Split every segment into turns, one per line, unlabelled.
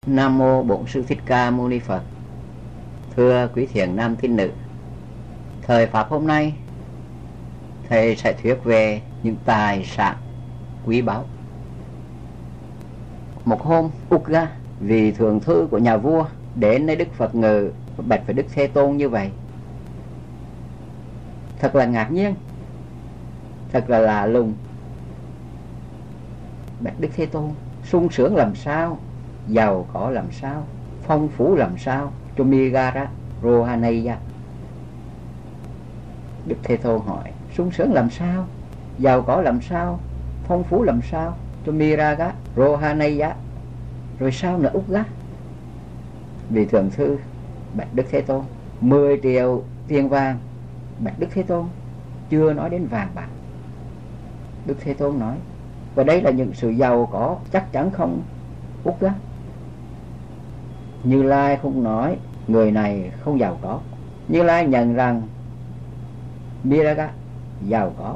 Nam mô Bổn Sư Thích Ca Mâu Ni Phật. Thưa quý thiện nam tín nữ, thời pháp hôm nay thầy sẽ thuyết về những tài sản quý báu. Một hôm, Uga, vị thượng thư của nhà vua, đến nơi Đức Phật ngự bạch với Đức Thế Tôn như vậy. Thật là ngạc nhiên, thật là lạ lùng. Bạch Đức Thế Tôn, sung sướng làm sao, giàu có làm sao, phong phú làm sao, Chomigara Rohanaya. Đức Thế Tôn hỏi, sung sướng làm sao, giàu có làm sao, phong phú làm sao, Chomiraga Rohanaya, rồi sao nữa Uga? Vị thượng thư bạch Đức Thế Tôn, 10 triệu tiền vàng. Bạch Đức Thế Tôn, chưa nói đến vàng bạc. Đức Thế Tôn nói, và đây là những sự giàu có chắc chắn không Uga? Như Lai không nói người này không giàu có. Như Lai nhận rằng Miraga giàu có.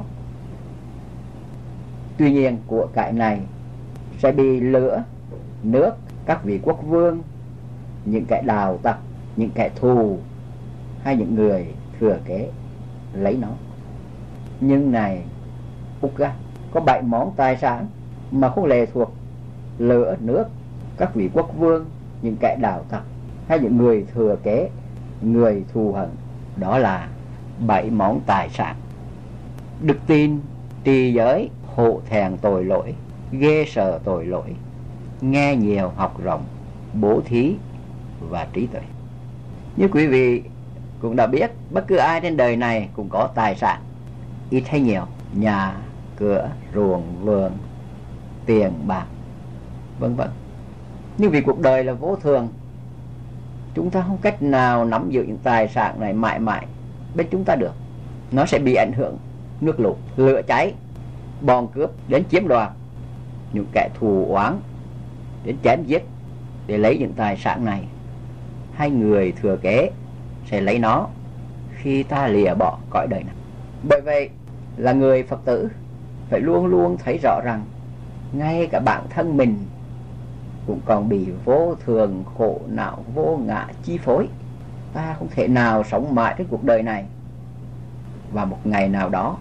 Tuy nhiên của cải này sẽ bị lửa, nước, các vị quốc vương, những kẻ đào tặc, những kẻ thù hay những người thừa kế lấy nó. Nhưng này Uga, có 7 món tài sản mà không lệ thuộc lửa, nước, các vị quốc vương, những kẻ đào tặc hay những người thừa kế, người thù hận. Đó là 7 món tài sản: đức tin, trì giới, hộ thẹn tội lỗi, ghê sợ tội lỗi, nghe nhiều học rộng, bố thí và trí tuệ. Như quý vị cũng đã biết, bất cứ ai trên đời này cũng có tài sản, ít hay nhiều, nhà, cửa, ruộng, vườn, tiền, bạc, vân vân. Nhưng vì cuộc đời là vô thường, chúng ta không cách nào nắm giữ những tài sản này mãi mãi bên chúng ta được. Nó sẽ bị ảnh hưởng nước lụt, lửa cháy, bọn cướp đến chiếm đoạt, những kẻ thù oán đến chém giết để lấy những tài sản này, hay người thừa kế sẽ lấy nó khi ta lìa bỏ cõi đời này. Bởi vậy là người Phật tử phải luôn luôn thấy rõ rằng ngay cả bản thân mình cũng còn bị vô thường, khổ não, vô ngã chi phối. Ta không thể nào sống mãi trên cuộc đời này, và một ngày nào đó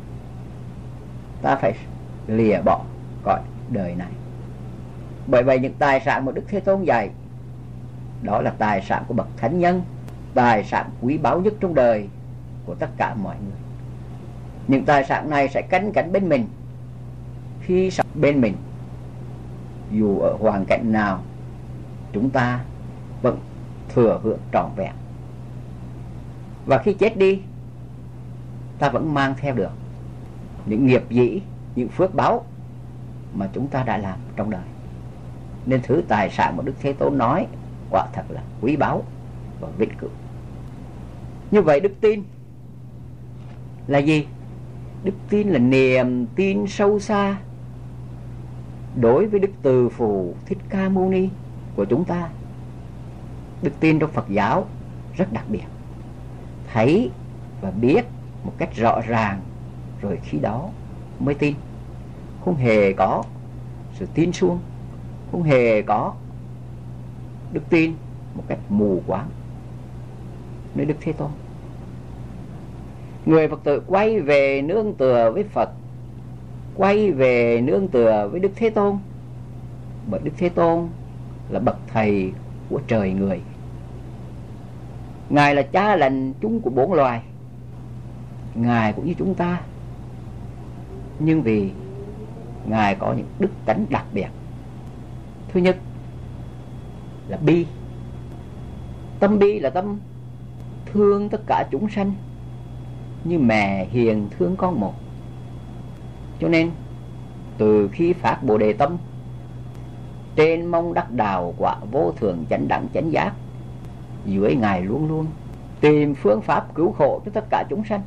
ta phải lìa bỏ cõi đời này. Bởi vậy những tài sản mà Đức Thế Tôn dạy, đó là tài sản của bậc thánh nhân, tài sản quý báu nhất trong đời của tất cả mọi người. Những tài sản này sẽ canh cánh bên mình khi sống bên mình. Dù ở hoàn cảnh nào, chúng ta vẫn thừa hưởng trọn vẹn. Và khi chết đi, ta vẫn mang theo được những nghiệp dĩ, những phước báu mà chúng ta đã làm trong đời. Nên thứ tài sản mà Đức Thế Tôn nói quả thật là quý báu và vĩnh cửu. Như vậy đức tin là gì? Đức tin là niềm tin sâu xa đối với Đức Từ Phụ Thích Ca Mâu Ni của chúng ta. Đức tin trong Phật giáo rất đặc biệt, thấy và biết một cách rõ ràng, rồi khi đó mới tin. Không hề có sự tin suông, không hề có đức tin một cách mù quáng nơi Đức Thế Tôn. Người Phật tử quay về nương tựa với Phật, quay về nương tựa với Đức Thế Tôn, bởi Đức Thế Tôn là bậc thầy của trời người. Ngài là cha lành chung của 4 loài. Ngài cũng như chúng ta, nhưng vì Ngài có những đức tánh đặc biệt. Thứ nhất là bi. Tâm bi là tâm thương tất cả chúng sanh như mẹ hiền thương con một. Cho nên từ khi phát Bồ Đề tâm, trên mong đắc đạo quả vô thường chánh đẳng chánh giác, dưới Ngài luôn luôn tìm phương pháp cứu khổ cho tất cả chúng sanh.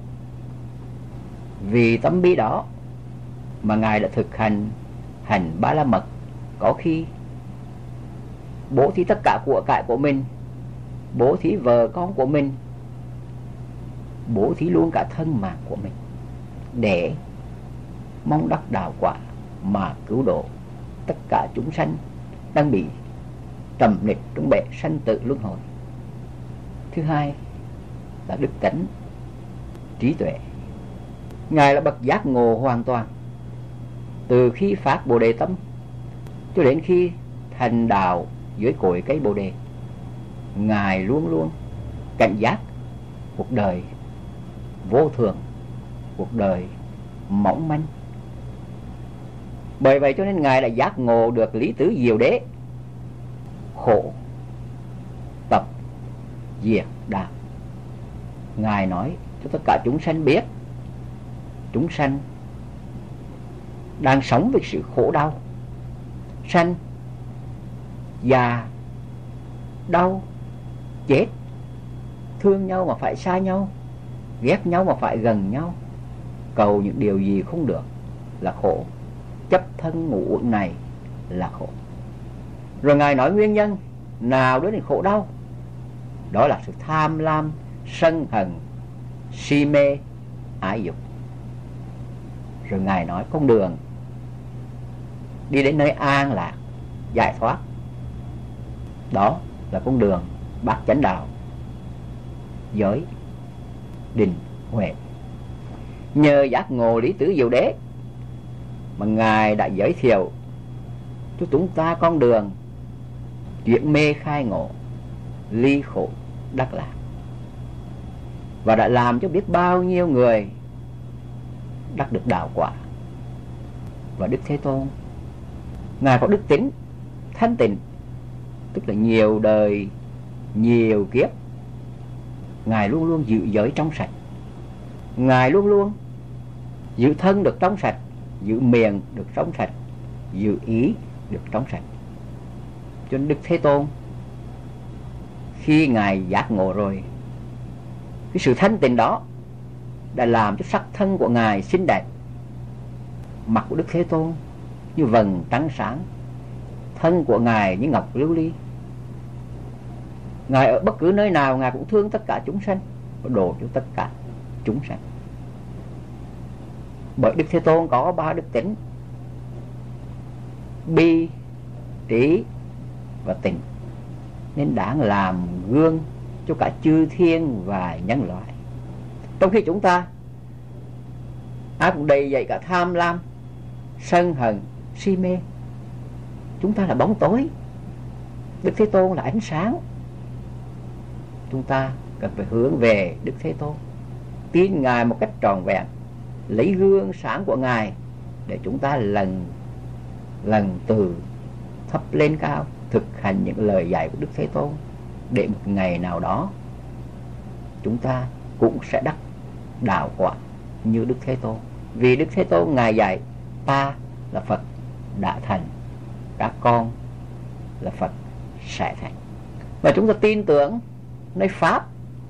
Vì tâm bi đó mà Ngài đã thực hành hành Ba La Mật, có khi bố thí tất cả của cải của mình, bố thí vợ con của mình, bố thí luôn cả thân mạng của mình, để mong đắc đạo quả mà cứu độ tất cả chúng sanh đang bị trầm nịch trong bể sanh tử luân hồi. Thứ hai là đức tánh, trí tuệ. Ngài là bậc giác ngộ hoàn toàn, từ khi phát Bồ Đề tâm cho đến khi thành đạo dưới cội cây Bồ Đề. Ngài luôn luôn cảnh giác cuộc đời vô thường, cuộc đời mỏng manh. Bởi vậy cho nên Ngài đã giác ngộ được lý tứ diệu đế: khổ, tập, diệt, đạo. Ngài nói cho tất cả chúng sanh biết chúng sanh đang sống với sự khổ đau, sanh, già, đau, chết, thương nhau mà phải xa nhau, ghét nhau mà phải gần nhau, cầu những điều gì không được là khổ, chấp thân ngũ uẩn này là khổ. Rồi Ngài nói nguyên nhân nào đến khổ đau, đó là sự tham lam, sân hận, si mê, ái dục. Rồi Ngài nói con đường đi đến nơi an lạc, giải thoát, đó là con đường bát chánh đạo, giới, định, huệ. Nhờ giác ngộ lý tứ diệu đế mà Ngài đã giới thiệu cho chúng ta con đường chuyển mê khai ngộ, ly khổ đắc lạc, và đã làm cho biết bao nhiêu người đắc được đạo quả. Và Đức Thế Tôn, Ngài có đức tính thanh tịnh, tức là nhiều đời, nhiều kiếp, Ngài luôn luôn giữ giới trong sạch. Ngài luôn luôn giữ thân được trong sạch, giữ miệng được trong sạch, giữ ý được trong sạch. Cho nên Đức Thế Tôn khi Ngài giác ngộ rồi, cái sự thanh tịnh đó đã làm cho sắc thân của Ngài xinh đẹp. Mặt của Đức Thế Tôn như vầng trắng sáng, thân của Ngài như ngọc lưu ly. Ngài ở bất cứ nơi nào Ngài cũng thương tất cả chúng sanh và độ cho tất cả chúng sanh. Bởi Đức Thế Tôn có ba đức tính: bi, trí và tình, nên đáng làm gương cho cả chư thiên và nhân loại. Trong khi chúng ta ai cũng đầy dậy cả tham lam, sân hận, si mê, chúng ta là bóng tối, Đức Thế Tôn là ánh sáng. Chúng ta cần phải hướng về Đức Thế Tôn, tin Ngài một cách trọn vẹn, lấy gương sáng của Ngài để chúng ta lần từ thấp lên cao thực hành những lời dạy của Đức Thế Tôn, để một ngày nào đó chúng ta cũng sẽ đắc đạo quả như Đức Thế Tôn. Vì Đức Thế Tôn Ngài dạy ta là Phật đã thành, các con là Phật sẽ thành. Và chúng ta tin tưởng nơi Pháp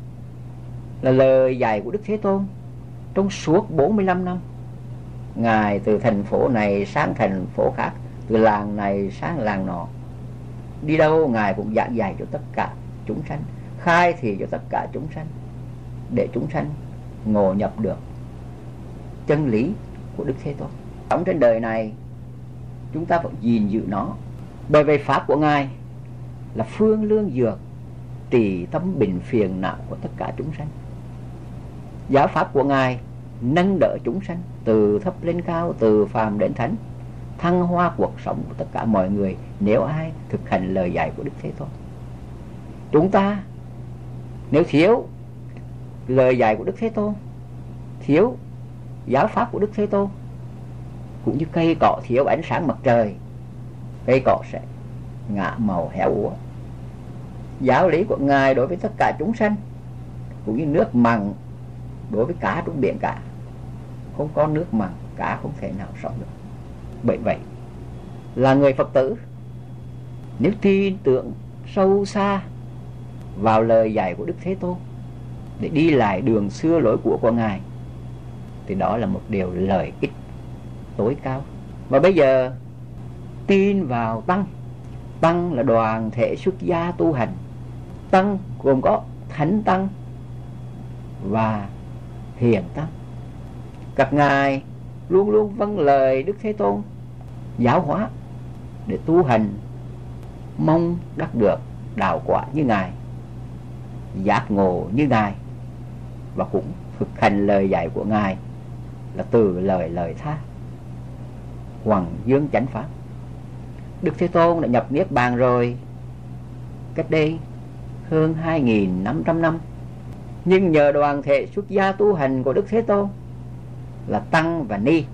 là lời dạy của Đức Thế Tôn trong suốt 45 năm. Ngài từ thành phố này sang thành phố khác, từ làng này sang làng nọ, đi đâu Ngài cũng giảng dạy cho tất cả chúng sanh, khai thị cho tất cả chúng sanh, để chúng sanh ngộ nhập được chân lý của Đức Thế Tôn. Sống trên đời này chúng ta phải gìn giữ nó, bởi vì pháp của Ngài là phương lương dược trị tâm bệnh phiền não của tất cả chúng sanh. Giáo pháp của Ngài nâng đỡ chúng sanh từ thấp lên cao, từ phàm đến thánh, thăng hoa cuộc sống của tất cả mọi người nếu ai thực hành lời dạy của Đức Thế Tôn. Chúng ta nếu thiếu lời dạy của Đức Thế Tôn, thiếu giáo pháp của Đức Thế Tôn, cũng như cây cỏ thiếu ánh sáng mặt trời, cây cỏ sẽ ngã màu héo úa. Giáo lý của Ngài đối với tất cả chúng sanh cũng như nước mặn đối với cá trong biển cả, không có nước mặn cá không thể nào sống được. Bởi vậy là người Phật tử nếu tin tưởng sâu xa vào lời dạy của Đức Thế Tôn để đi lại đường xưa lối cũ của Ngài, thì đó là một điều lợi ích tối cao. Và bây giờ tin vào Tăng. Tăng là đoàn thể xuất gia tu hành. Tăng gồm có Thánh Tăng và Hiền Tăng. Các ngài luôn luôn vâng lời Đức Thế Tôn giáo hóa để tu hành mong đắc được đạo quả như Ngài, giác ngộ như Ngài, và cũng thực hành lời dạy của Ngài là từ lời tha, hoằng dương chánh pháp. Đức Thế Tôn đã nhập niết bàn rồi cách đây hơn 2.500 năm. Nhưng nhờ đoàn thể xuất gia tu hành của Đức Thế Tôn là Tăng và Ni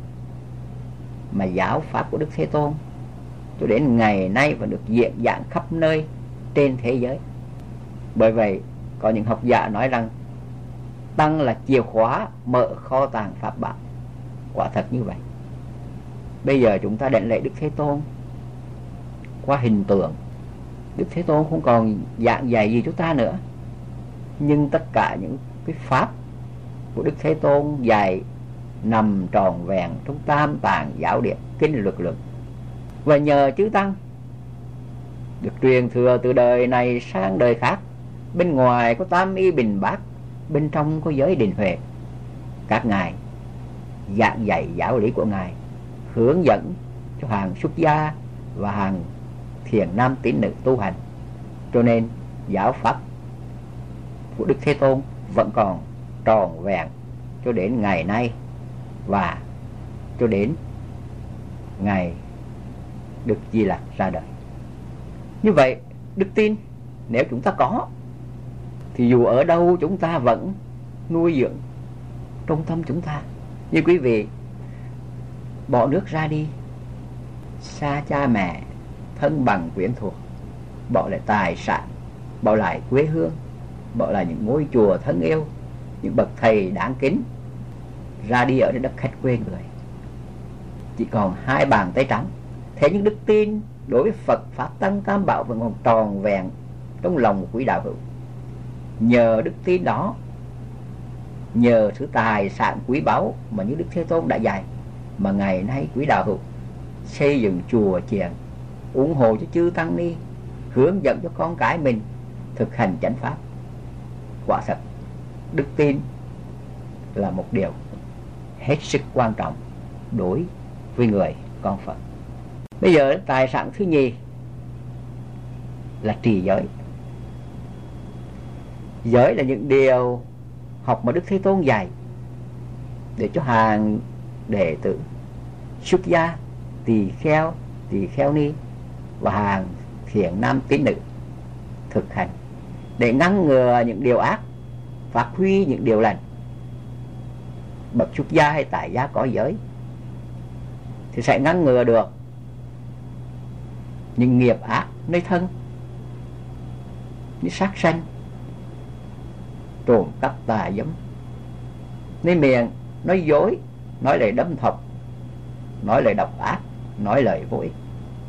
mà giáo pháp của Đức Thế Tôn cho đến ngày nay vẫn được diễn giảng khắp nơi trên thế giới. Bởi vậy có những học giả nói rằng Tăng là chìa khóa mở kho tàng pháp bảo. Quả thật như vậy. Bây giờ chúng ta đảnh lễ Đức Thế Tôn qua hình tượng. Đức Thế Tôn không còn giảng dạy gì chúng ta nữa, nhưng tất cả những cái pháp của Đức Thế Tôn dạy nằm tròn vẹn trong Tam Tạng Giáo Điển Kinh Luật Luận, và nhờ chư Tăng được truyền thừa từ đời này sang đời khác. Bên ngoài có tam y bình bát, bên trong có giới định huệ. Các ngài giảng dạy giáo lý của Ngài, hướng dẫn cho hàng xuất gia và hàng thiền nam tín nữ tu hành. Cho nên giáo pháp của Đức Thế Tôn vẫn còn tròn vẹn cho đến ngày nay, và cho đến ngày Đức Di Lặc ra đời. Như vậy đức tin nếu chúng ta có thì dù ở đâu chúng ta vẫn nuôi dưỡng trong tâm chúng ta. Như quý vị bỏ nước ra đi, xa cha mẹ, thân bằng quyến thuộc, bỏ lại tài sản, bỏ lại quê hương, bỏ lại những ngôi chùa thân yêu, những bậc thầy đáng kính, ra đi ở đất khách quê người, chỉ còn 2 bàn tay trắng. Thế nhưng đức tin đối với Phật Pháp Tăng Tam Bảo vẫn còn tròn vẹn trong lòng quý đạo hữu. Nhờ đức tin đó, nhờ thứ tài sản quý báu mà như Đức Thế Tôn đã dạy, mà ngày nay quý đạo hữu xây dựng chùa chiền, ủng hộ cho chư Tăng Ni, hướng dẫn cho con cái mình thực hành chánh pháp. Quả thật đức tin là một điều hết sức quan trọng đối với người con Phật. Bây giờ tài sản thứ nhì là trì giới. Giới là những điều học mà Đức Thế Tôn dạy để cho hàng đệ tử xuất gia, tỳ kheo ni và hàng thiện nam tín nữ thực hành để ngăn ngừa những điều ác, phát huy những điều lành. Bậc xuất gia hay tại gia có giới thì sẽ ngăn ngừa được những nghiệp ác nơi thân, như sát sanh, trộm cắp, tà dâm, nơi miệng nói dối, nói lời đâm thọc, nói lời độc ác, nói lời vô ích,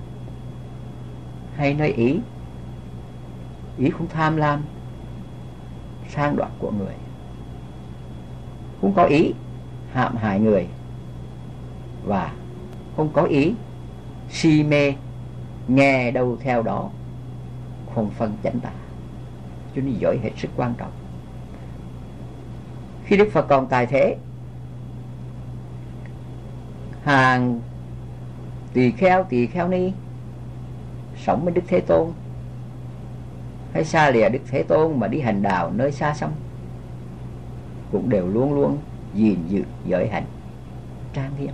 hay nói ý không tham lam, sang đoạt của người, không có ý hãm hại người, và không có ý si mê nghe đâu theo đó, không phân chánh tà. Cho nên giới hết sức quan trọng. Khi Đức Phật còn tại thế, hàng tỳ kheo ni sống với Đức Thế Tôn hay xa lìa Đức Thế Tôn mà đi hành đạo nơi xa xăm cũng đều luôn luôn gìn giữ giới hạnh trang nghiêm.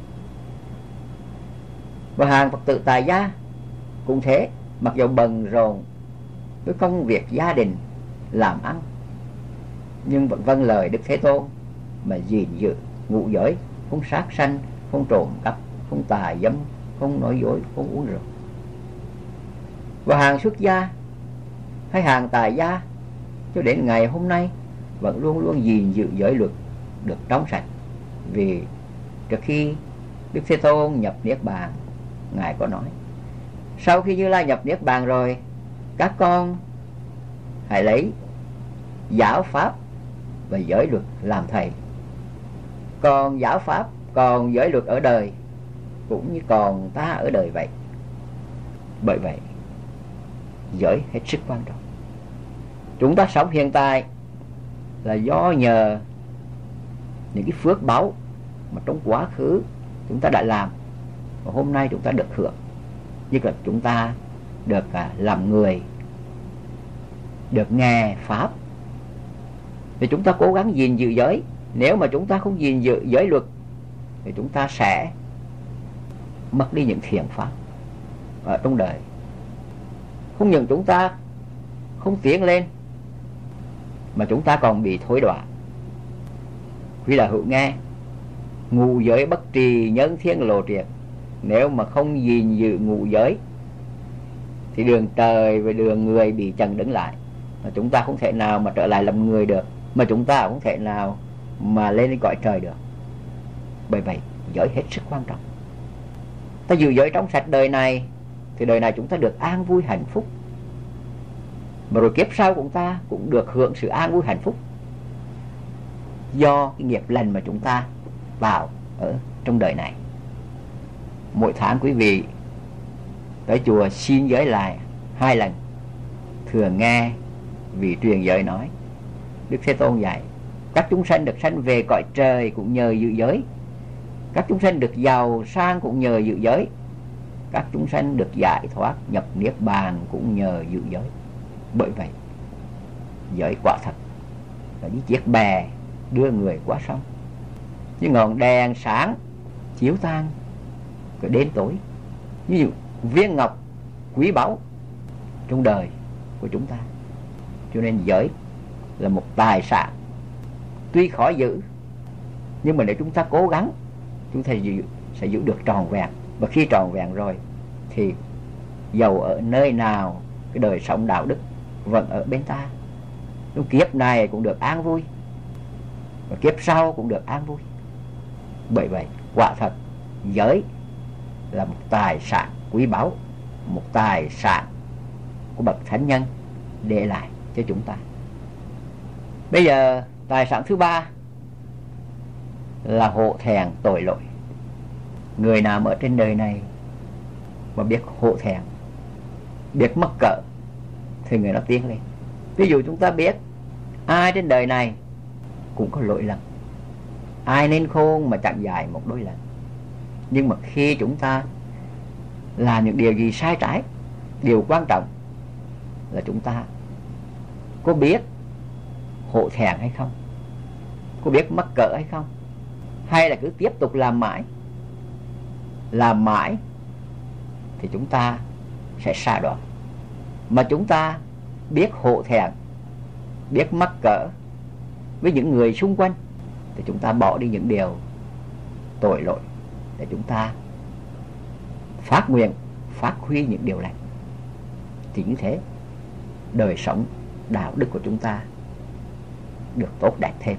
Và hàng Phật tử tại gia cũng thế, mặc dù bận rộn với công việc gia đình làm ăn, nhưng vẫn vâng lời Đức Thế Tôn mà gìn giữ ngũ giới, không sát sanh, không trộm cắp, không tà dâm, không nói dối, không uống rượu. Và hàng xuất gia hay hàng tại gia cho đến ngày hôm nay vẫn luôn luôn gìn giữ giới luật được trong sạch. Vì trước khi Đức Thế Tôn nhập niết bàn, Ngài có nói: sau khi Như Lai nhập niết bàn rồi, các con hãy lấy giáo pháp và giới luật làm thầy. Còn giáo pháp, còn giới luật ở đời cũng như còn ta ở đời vậy. Bởi vậy giới hết sức quan trọng. Chúng ta sống hiện tại là do nhờ những cái phước báu mà trong quá khứ chúng ta đã làm, và hôm nay chúng ta được hưởng. Như là chúng ta được làm người, được nghe Pháp. Thì chúng ta cố gắng gìn giữ giới. Nếu mà chúng ta không gìn giữ giới luật thì chúng ta sẽ mất đi những thiện pháp ở trong đời. Không những chúng ta không tiến lên mà chúng ta còn bị thối đọa. Quý là hữu nghe, ngũ giới bất trì nhân thiên lộ triệt. Nếu mà không gìn giữ ngũ giới thì đường trời và đường người bị chặn đứng lại, mà chúng ta không thể nào mà trở lại làm người được, mà chúng ta không thể nào mà lên đến cõi trời được. Bởi vậy giới hết sức quan trọng. Ta giữ giới trong sạch đời này thì đời này chúng ta được an vui hạnh phúc, mà rồi kiếp sau chúng ta cũng được hưởng sự an vui hạnh phúc do cái nghiệp lành mà chúng ta vào ở trong đời này. Mỗi tháng quý vị tới chùa xin giới lại 2 lần. Thường nghe vị truyền giới nói, Đức Thế Tôn dạy các chúng sanh được sanh về cõi trời cũng nhờ giữ giới, các chúng sanh được giàu sang cũng nhờ giữ giới, các chúng sanh được giải thoát nhập niết bàn cũng nhờ giữ giới. Bởi vậy giới quả thật là những chiếc bè đưa người qua sông, như ngọn đèn sáng chiếu tan cái đêm tối, như viên ngọc quý báu trong đời của chúng ta. Cho nên giới là một tài sản tuy khó giữ, nhưng mà nếu chúng ta cố gắng, chúng ta sẽ giữ được trọn vẹn. Và khi trọn vẹn rồi thì dầu ở nơi nào, cái đời sống đạo đức vẫn ở bên ta. Trong kiếp này cũng được an vui, và kiếp sau cũng được an vui. Bởi vậy quả thật giới là một tài sản quý báu, một tài sản của bậc thánh nhân để lại cho chúng ta. Bây giờ tài sản thứ 3 là hổ thẹn tội lỗi. Người nào ở trên đời này mà biết hổ thẹn, biết mắc cỡ thì người đó tiến lên. Ví dụ chúng ta biết ai trên đời này cũng có lỗi lầm, ai nên khôn mà chẳng dài một đôi lần. Nhưng mà khi chúng ta làm những điều gì sai trái, điều quan trọng là chúng ta có biết hổ thẹn hay không, có biết mắc cỡ hay không, hay là cứ tiếp tục làm mãi thì chúng ta sẽ sa đọa. Mà chúng ta biết hổ thẹn, biết mắc cỡ với những người xung quanh thì chúng ta bỏ đi những điều tội lỗi để chúng ta phát nguyện, phát huy những điều lành. Thì như thế đời sống đạo đức của chúng ta được tốt đẹp thêm,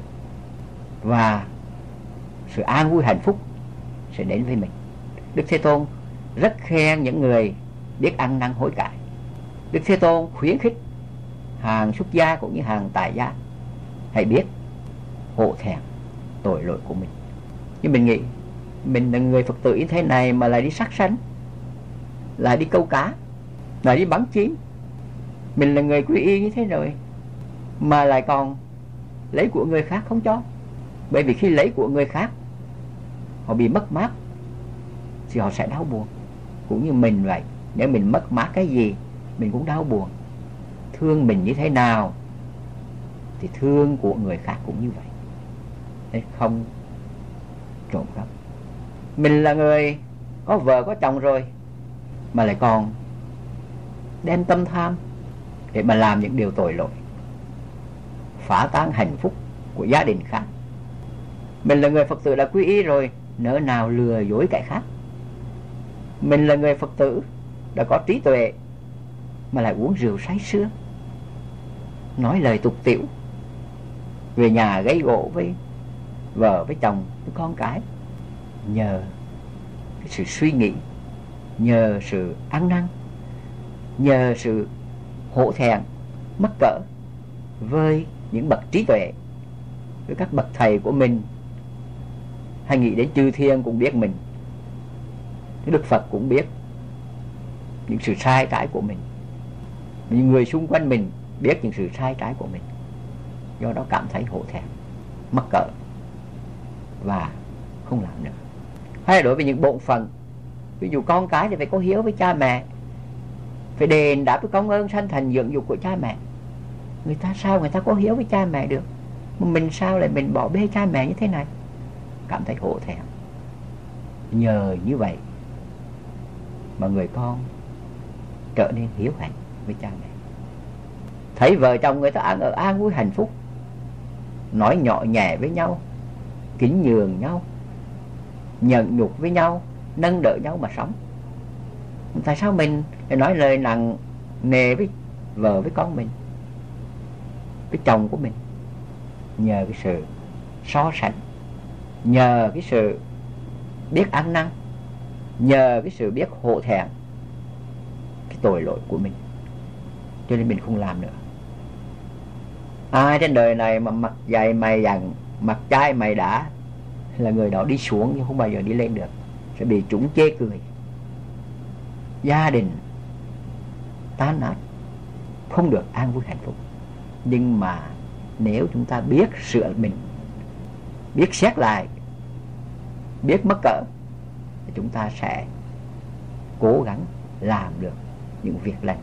và sự an vui hạnh phúc sẽ đến với mình. Đức Thế Tôn rất khen những người biết ăn năn hối cải. Đức Thế Tôn khuyến khích hàng xuất gia cũng như hàng tại gia hãy biết hổ thẹn tội lỗi của mình. Nhưng mình nghĩ mình là người Phật tử như thế này mà lại đi sát sanh, lại đi câu cá, lại đi bắn chim. Mình là người quy y như thế rồi mà lại còn lấy của người khác không cho. Bởi vì khi lấy của người khác, họ bị mất mát thì họ sẽ đau buồn. Cũng như mình vậy, nếu mình mất mát cái gì mình cũng đau buồn. Thương mình như thế nào thì thương của người khác cũng như vậy. Nên không trộm cắp. Mình là người có vợ có chồng rồi mà lại còn đem tâm tham để mà làm những điều tội lỗi, phá tan hạnh phúc của gia đình khác. Mình là người Phật tử đã quy y rồi, nỡ nào lừa dối kẻ khác. Mình là người Phật tử đã có trí tuệ mà lại uống rượu say sưa, nói lời tục tĩu, về nhà gây gỗ với vợ, với chồng, với con cái. Nhờ cái sự suy nghĩ, nhờ sự ăn năn, nhờ sự hổ thẹn, mắc cỡ với những bậc trí tuệ, với các bậc thầy của mình, hay nghĩ đến chư thiên cũng biết mình, Đức Phật cũng biết những sự sai trái của mình, những người xung quanh mình biết những sự sai trái của mình, do đó cảm thấy hổ thẹn, mắc cỡ và không làm nữa. Hay là đối với những bổn phận, ví dụ con cái thì phải có hiếu với cha mẹ, phải đền đáp cái công ơn sanh thành dưỡng dục của cha mẹ. Người ta sao người ta có hiếu với cha mẹ được, mà mình sao lại mình bỏ bê cha mẹ như thế này, cảm thấy hổ thẹn. Nhờ như vậy mà người con trở nên hiếu hạnh với cha mẹ. Thấy vợ chồng người ta ăn ở an vui hạnh phúc, nói nhỏ nhẹ với nhau, kính nhường nhau, nhận nhục với nhau, nâng đỡ nhau mà sống. Tại sao mình lại nói lời nặng nề với vợ với con mình, với chồng của mình? Nhờ cái sự so sánh, nhờ cái sự biết ăn năn, nhờ cái sự biết hổ thẹn cái tội lỗi của mình, cho nên mình không làm nữa. Ai trên đời này mà mặt dày mày dặn, mặt chai mày đã, là người đó đi xuống nhưng không bao giờ đi lên được, sẽ bị chúng chê cười, gia đình tan nát, không được an vui hạnh phúc. Nhưng mà nếu chúng ta biết sửa mình, biết xét lại, biết mắc cỡ, thì chúng ta sẽ cố gắng làm được những việc lành,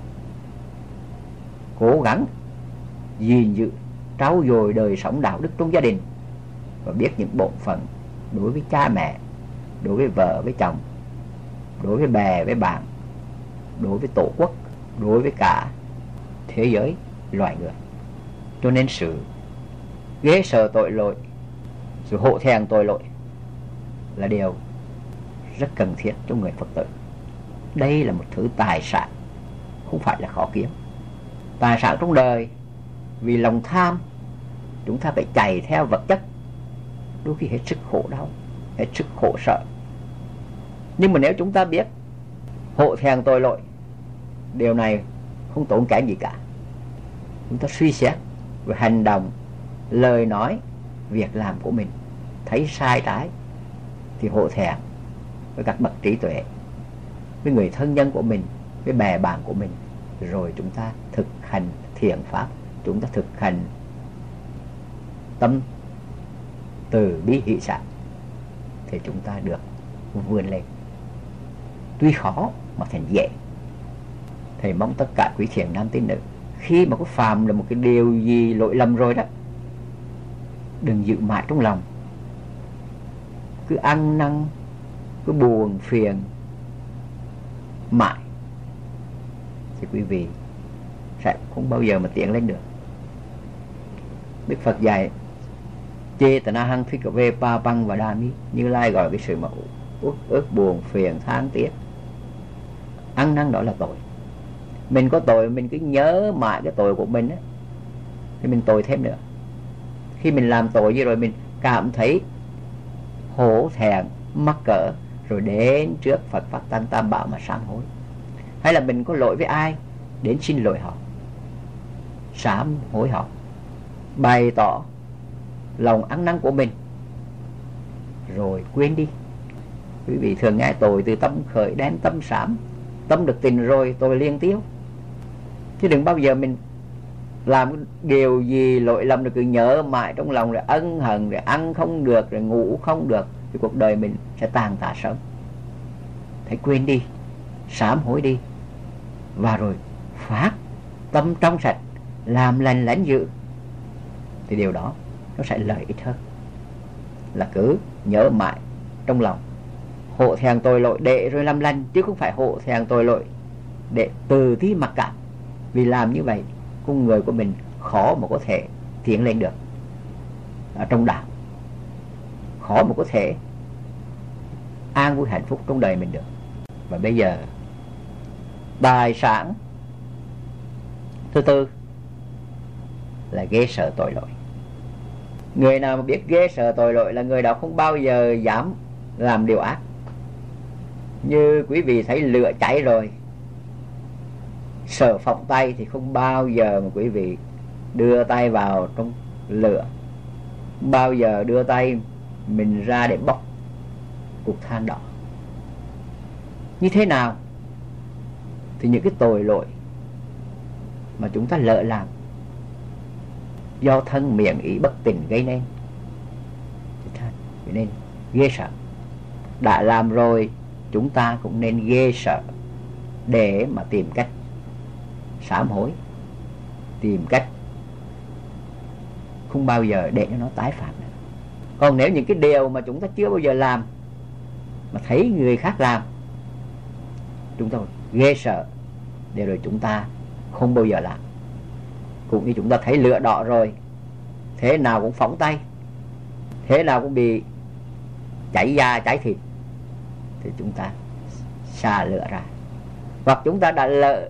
cố gắng gìn giữ trau dồi đời sống đạo đức trong gia đình, và biết những bổn phận đối với cha mẹ, đối với vợ với chồng, đối với bè với bạn, đối với tổ quốc, đối với cả thế giới loài người. Cho nên sự ghê sợ tội lỗi, sự hổ thẹn tội lỗi là điều rất cần thiết cho người Phật tử. Đây là một thứ tài sản, không phải là khó kiếm. Tài sản trong đời, vì lòng tham chúng ta phải chạy theo vật chất, đôi khi hết sức khổ đau, hết sức khổ sở. Nhưng mà nếu chúng ta biết hổ thẹn tội lỗi, điều này không tốn kém gì cả. Chúng ta suy xét về hành động, lời nói, việc làm của mình, thấy sai trái thì hổ thẹn với các bậc trí tuệ, với người thân nhân của mình, với bè bạn của mình. Rồi chúng ta thực hành thiện pháp, chúng ta thực hành tâm từ bi hỷ xả, thì chúng ta được vươn lên. Tuy khó mà thành dễ. Thầy mong tất cả quý thiện nam tín nữ, khi mà có phạm là một cái điều gì lỗi lầm rồi đó, đừng giữ mãi trong lòng, cứ ăn năn, cứ buồn phiền mãi, thì quý vị sẽ không bao giờ mà tiến lên được. Đức Phật dạy chê tà na hăng thích về pa băng và đa mi, Như Lai gọi cái sự mà uất ức buồn phiền than tiếc, ăn năn đó là tội. Mình có tội mình cứ nhớ mãi cái tội của mình á, thì mình tội thêm nữa. Khi mình làm tội gì rồi mình cảm thấy hổ thẹn, mắc cỡ, rồi đến trước Phật Pháp Tăng Tam Bảo mà sám hối. Hay là mình có lỗi với ai, đến xin lỗi họ, sám hối họ, bày tỏ lòng ăn năn của mình, rồi quên đi. Quý vị thường nghe tội từ tâm khởi đến tâm sám, tâm được tình rồi tội liền tiêu. Chứ đừng bao giờ mình làm điều gì lỗi lầm rồi cứ nhớ mãi trong lòng, rồi ân hận, rồi ăn không được, rồi ngủ không được, thì cuộc đời mình sẽ tàn tạ sớm. Hãy quên đi, sám hối đi, và rồi phát tâm trong sạch, làm lành lãnh dự, thì điều đó nó sẽ lợi ích hơn là cứ nhớ mãi trong lòng. Hổ thẹn tội lỗi để rồi làm lành, chứ không phải hổ thẹn tội lỗi để từ tí mặc cảm. Vì làm như vậy con người của mình khó mà có thể tiến lên được ở trong đạo, khó mà có thể an vui hạnh phúc trong đời mình được. Và bây giờ tài sản thứ tư là ghê sợ tội lỗi. Người nào mà biết ghê sợ tội lỗi là người đó không bao giờ dám làm điều ác. Như quý vị thấy lửa cháy rồi, sợ phỏng tay thì không bao giờ mà quý vị đưa tay vào trong lửa, không bao giờ đưa tay mình ra để bốc cục than đỏ. Như thế nào thì những cái tội lỗi mà chúng ta lỡ làm do thân miệng ý bất tình gây nên, nên ghê sợ. Đã làm rồi chúng ta cũng nên ghê sợ để mà tìm cách sám hối, tìm cách không bao giờ để cho nó tái phạm nữa. Còn nếu những cái điều mà chúng ta chưa bao giờ làm mà thấy người khác làm, chúng ta ghê sợ, để rồi chúng ta không bao giờ làm. Cũng như chúng ta thấy lửa đỏ rồi, thế nào cũng phóng tay, thế nào cũng bị cháy da cháy thịt, thì chúng ta xa lửa ra. Hoặc chúng ta đã lỡ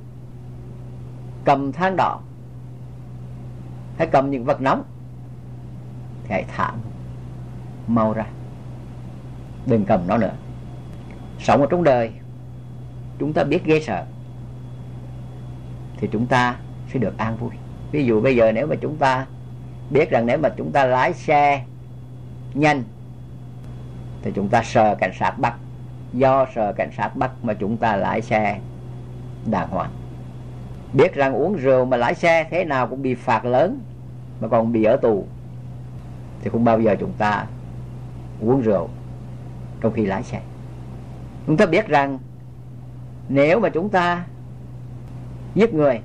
cầm than đỏ hay cầm những vật nóng thì hãy thả mau ra, đừng cầm nó nữa. Sống ở trong đời chúng ta biết ghê sợ thì chúng ta sẽ được an vui. Ví dụ bây giờ nếu mà chúng ta biết rằng nếu mà chúng ta lái xe nhanh thì chúng ta sợ cảnh sát bắt, do sợ cảnh sát bắt mà chúng ta lái xe đàng hoàng. Biết rằng uống rượu mà lái xe thế nào cũng bị phạt lớn mà còn bị ở tù, thì không bao giờ chúng ta uống rượu trong khi lái xe. Chúng ta biết rằng nếu mà chúng ta giết người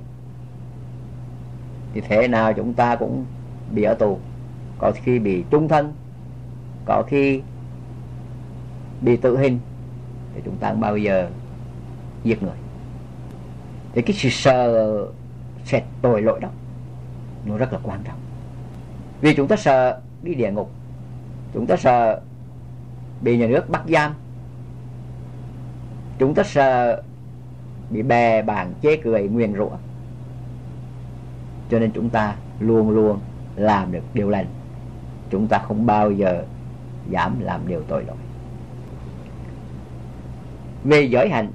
thì thế nào chúng ta cũng bị ở tù, có khi bị chung thân, có khi bị tử hình, thì chúng ta không bao giờ giết người. Thì cái sự sợ sệt tội lỗi đó nó rất là quan trọng. Vì chúng ta sợ đi địa ngục, chúng ta sợ bị nhà nước bắt giam, chúng ta sợ bị bè bạn chế cười nguyền rủa, cho nên chúng ta luôn luôn làm được điều lành. Chúng ta không bao giờ dám làm điều tội lỗi. Về giới hạnh,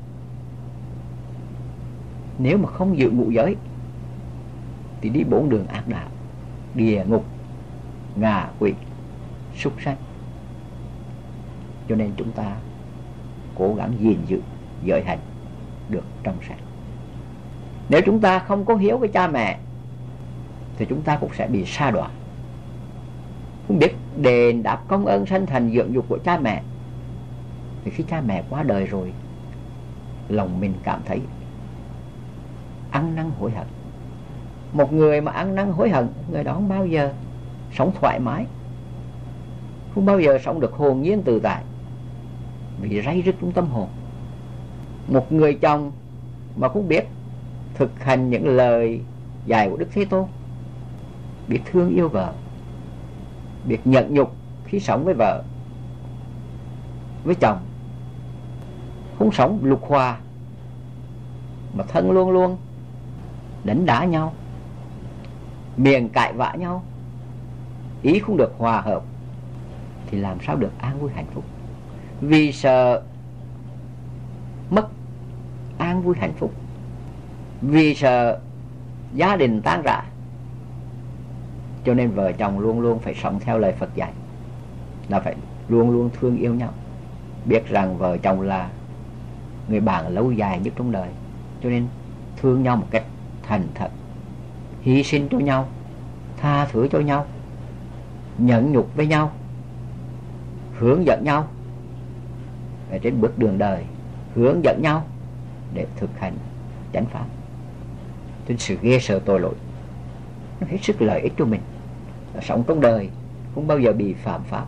nếu mà không giữ ngũ giới thì đi 4 đường ác đạo: địa ngục, ngạ quỷ, súc sanh. Cho nên chúng ta cố gắng gìn giữ giới hạnh được trong sạch. Nếu chúng ta không có hiếu với cha mẹ thì chúng ta cũng sẽ bị sa đọa, không biết đền đáp công ơn sanh thành dưỡng dục của cha mẹ. Thì khi cha mẹ qua đời rồi, lòng mình cảm thấy ăn năn hối hận. Một người mà ăn năn hối hận, người đó không bao giờ sống thoải mái, không bao giờ sống được hồn nhiên tự tại, vì ray rứt trong tâm hồn. Một người chồng mà không biết thực hành những lời dạy của Đức Thế Tôn, biết thương yêu vợ, biết nhẫn nhục khi sống với vợ, với chồng, không sống lục hòa mà thân luôn luôn đánh đá nhau, miệng cãi vã nhau, ý không được hòa hợp, thì làm sao được an vui hạnh phúc? Vì sợ mất an vui hạnh phúc, vì sợ gia đình tan rã, cho nên vợ chồng luôn luôn phải sống theo lời Phật dạy, là phải luôn luôn thương yêu nhau, biết rằng vợ chồng là người bạn lâu dài nhất trong đời, cho nên thương nhau một cách thành thật, hy sinh cho nhau, tha thứ cho nhau, nhẫn nhục với nhau, hướng dẫn nhau ở trên bước đường đời, hướng dẫn nhau để thực hành chánh pháp. Trên sự ghê sợ tội lỗi nó hết sức lợi ích cho mình. Sống trong đời không bao giờ bị phạm pháp,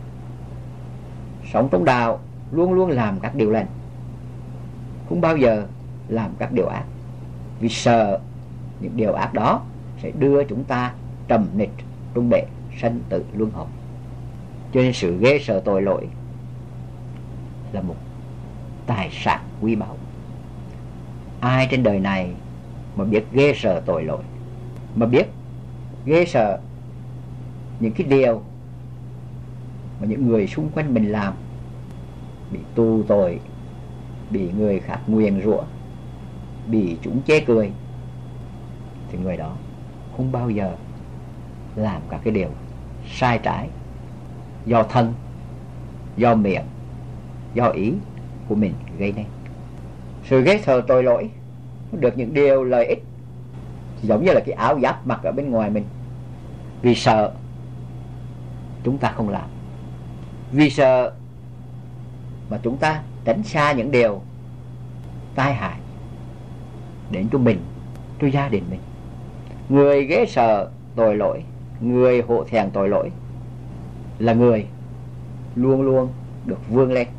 sống trong đạo luôn luôn làm các điều lành, không bao giờ làm các điều ác, vì sợ những điều ác đó sẽ đưa chúng ta trầm nịch trong bể sanh tử luân hồi. Cho nên sự ghê sợ tội lỗi là một tài sản quý báu. Ai trên đời này mà biết ghê sợ tội lỗi, mà biết ghê sợ những cái điều mà những người xung quanh mình làm, bị tù tội, bị người khác nguyền rủa, bị chúng chê cười, thì người đó không bao giờ làm các cái điều sai trái do thân, do miệng, do ý của mình gây nên. Sự ghét sợ tội lỗi được những điều lợi ích giống như là cái áo giáp mặc ở bên ngoài mình. Vì sợ chúng ta không làm, vì sợ mà chúng ta tránh xa những điều tai hại đến cho mình cho gia đình mình. Người ghê sợ tội lỗi, người hổ thẹn tội lỗi là người luôn luôn được vươn lên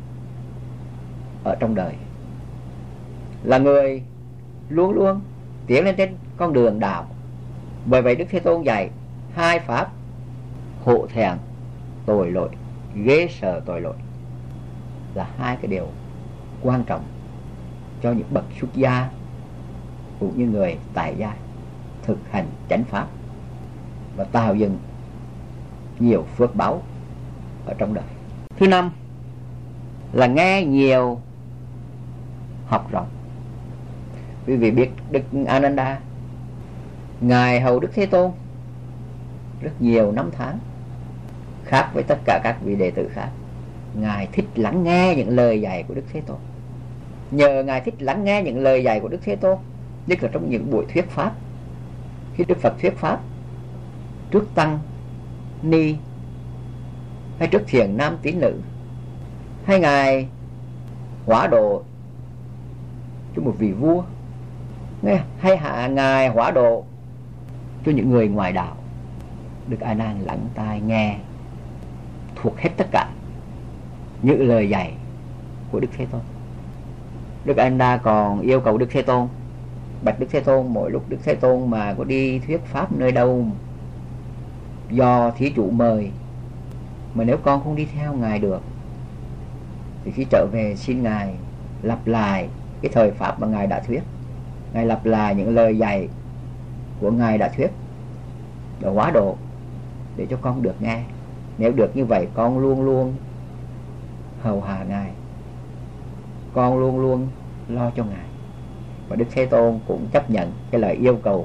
ở trong đời, là người luôn luôn tiến lên trên con đường đạo. Bởi vậy Đức Thế Tôn dạy hai pháp: hổ thẹn tội lỗi, ghê sợ tội lỗi, là hai cái điều quan trọng cho những bậc xuất gia cũng như người tại gia thực hành chánh pháp và tạo dựng nhiều phước báu ở trong đời. Thứ năm là nghe nhiều, học rộng. Quý vị biết Đức Ananda, ngài hầu Đức Thế Tôn rất nhiều năm tháng, khác với tất cả các vị đệ tử khác. Ngài thích lắng nghe những lời dạy của Đức Thế Tôn. Nhờ ngài thích lắng nghe những lời dạy của Đức Thế Tôn, nhất là trong những buổi thuyết pháp, khi Đức Phật thuyết pháp trước tăng ni hay trước thiền nam tín nữ, hay ngài hóa độ cho một vị vua, hay ngài hóa độ cho những người ngoài đạo, Đức A Nan lắng tai nghe, thuộc hết tất cả những lời dạy của Đức Thế Tôn. Đức A Nan còn yêu cầu Đức Thế Tôn, bạch Đức Thế Tôn, mỗi lúc Đức Thế Tôn mà có đi thuyết pháp nơi đâu do thí chủ mời, mà nếu con không đi theo ngài được thì khi trở về xin ngài lặp lại cái thời pháp mà ngài đã thuyết, ngài lặp lại những lời dạy của ngài đã thuyết để hóa độ, để cho con được nghe. Nếu được như vậy, con luôn luôn hầu hạ ngài, con luôn luôn lo cho ngài. Và Đức Thế Tôn cũng chấp nhận cái lời yêu cầu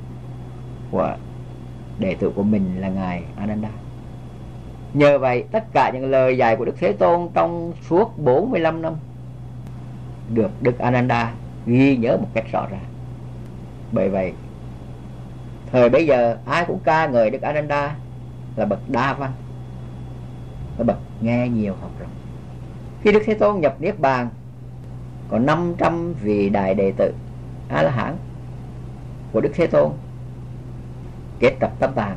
của đệ tử của mình là ngài Ananda. Nhờ vậy, tất cả những lời dạy của Đức Thế Tôn trong suốt 45 năm được Đức Ananda ghi nhớ một cách rõ ràng. Bởi vậy, thời bấy giờ ai cũng ca ngợi Đức Ananda là bậc đa văn, là bậc nghe nhiều học rộng. Khi Đức Thế Tôn nhập Niết Bàn, có 500 vị đại đệ tử A-la-hán của Đức Thế Tôn kết tập tâm tạng,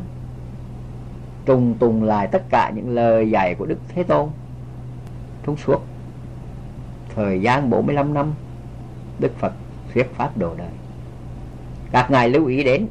trùng tùng lại tất cả những lời dạy của Đức Thế Tôn trong suốt thời gian 45 năm Đức Phật thuyết pháp độ đời. Các ngài lưu ý đến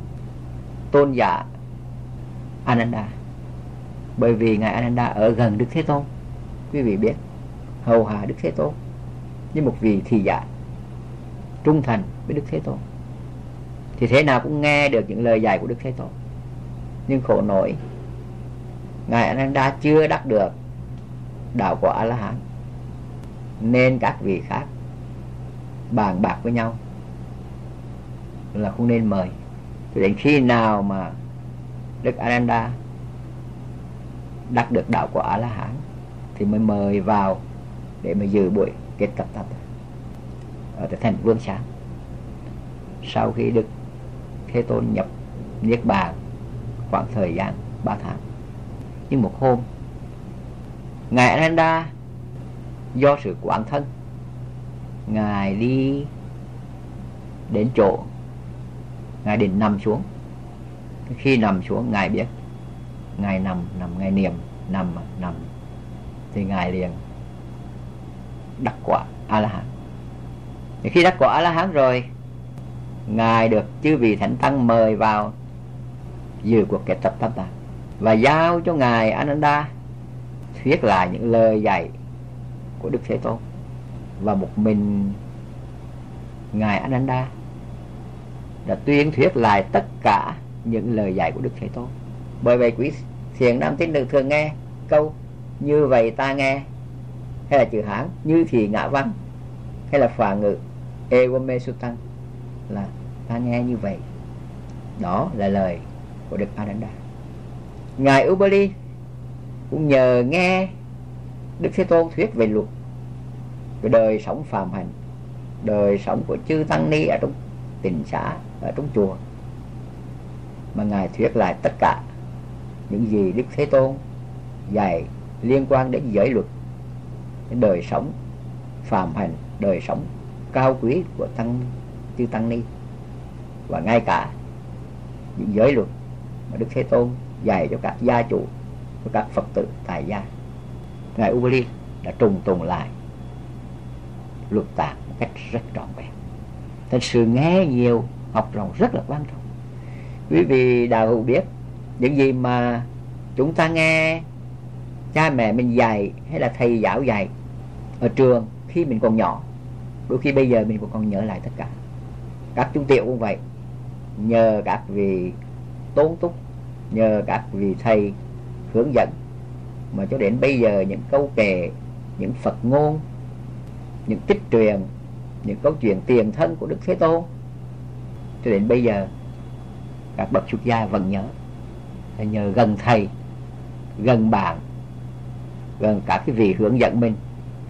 tôn giả Ananda, bởi vì ngài Ananda ở gần Đức Thế Tôn. Quý vị biết, hầu hạ Đức Thế Tôn như một vị thị giả trung thành với Đức Thế Tôn, thì thế nào cũng nghe được những lời dạy của Đức Thế Tôn. Nhưng khổ nổi, ngài Ananda chưa đắc được đạo quả A-la-hán, nên các vị khác bàn bạc với nhau là không nên mời. Cho đến khi nào mà Đức Ananda đắc được đạo quả A-la-hán thì mới mời vào để mà dự buổi kết tập tâm ở thành Vương Xá. Sau khi Đức Thế Tôn nhập Niết Bàn khoảng thời gian 3 tháng. Nhưng một hôm, ngài Ananda do sự quán thân, ngài đi đến chỗ ngài định nằm xuống. Khi nằm xuống, ngài biết ngài nằm, ngài niệm nằm thì ngài liền đắc quả A-la-hán. Khi đắc quả A-la-hán rồi, ngài được chư vị thánh tăng mời vào dự cuộc kết tập tam tạng và giao cho ngài Ananda thuyết lại những lời dạy của Đức Thế Tôn. Và một mình ngài Ananda đã tuyên thuyết lại tất cả những lời dạy của Đức Thế Tôn. Bởi vậy quý thiền nam tín nữ thường nghe câu như vậy ta nghe, hay là chữ Hán như thì ngã văn, hay là phạn ngữ Ewame Suttan, là ta nghe như vậy. Đó là lời của Đức Ananda. Ngài Ubali cũng nhờ nghe Đức Thế Tôn thuyết về luật, về đời sống phàm hành, đời sống của chư tăng ni ở trong tịnh xá, ở trong chùa, mà ngài thuyết lại tất cả những gì Đức Thế Tôn dạy liên quan đến giới luật, đến đời sống phàm hành, đời sống cao quý của chư tăng ni. và ngay cả những giới luật mà Đức Thế Tôn dạy cho các gia chủ, cho các Phật tử tại gia, Ngài Ubali đã trùng tùng lại luật tạng một cách rất trọn vẹn. Thật sự nghe nhiều học rộng rất là quan trọng. Quý vị đạo hữu biết những gì mà chúng ta nghe cha mẹ mình dạy hay là thầy giáo dạy ở trường khi mình còn nhỏ, đôi khi bây giờ mình cũng còn nhớ lại tất cả. Các chú tiểu cũng vậy, nhờ các vị tôn túc, nhờ các vị thầy hướng dẫn mà cho đến bây giờ những câu kệ, những Phật ngôn, những tích truyền, những câu chuyện tiền thân của Đức Thế Tôn, cho đến bây giờ các bậc xuất gia vẫn nhớ. Là nhờ gần thầy, gần bạn, gần các cái vị hướng dẫn mình,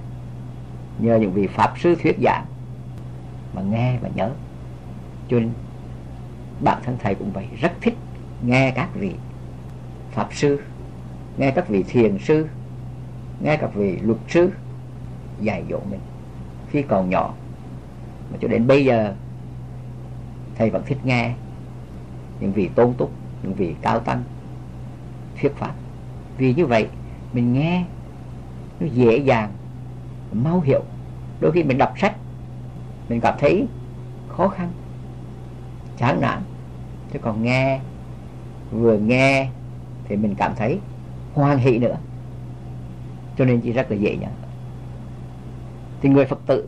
nhờ những vị pháp sư thuyết giảng mà nghe và nhớ. Cho nên bản thân thầy cũng vậy, rất thích nghe các vị pháp sư, nghe các vị thiền sư, nghe các vị luật sư dạy dỗ mình khi còn nhỏ, mà cho đến bây giờ thầy vẫn thích nghe những vị tôn túc, những vị cao tăng thuyết pháp. Vì như vậy mình nghe nó dễ dàng, mau hiểu. Đôi khi mình đọc sách mình cảm thấy khó khăn, chán nản, chứ còn vừa nghe thì mình cảm thấy hoan hỷ nữa, cho nên chỉ rất là dễ nhớ. Thì người Phật tử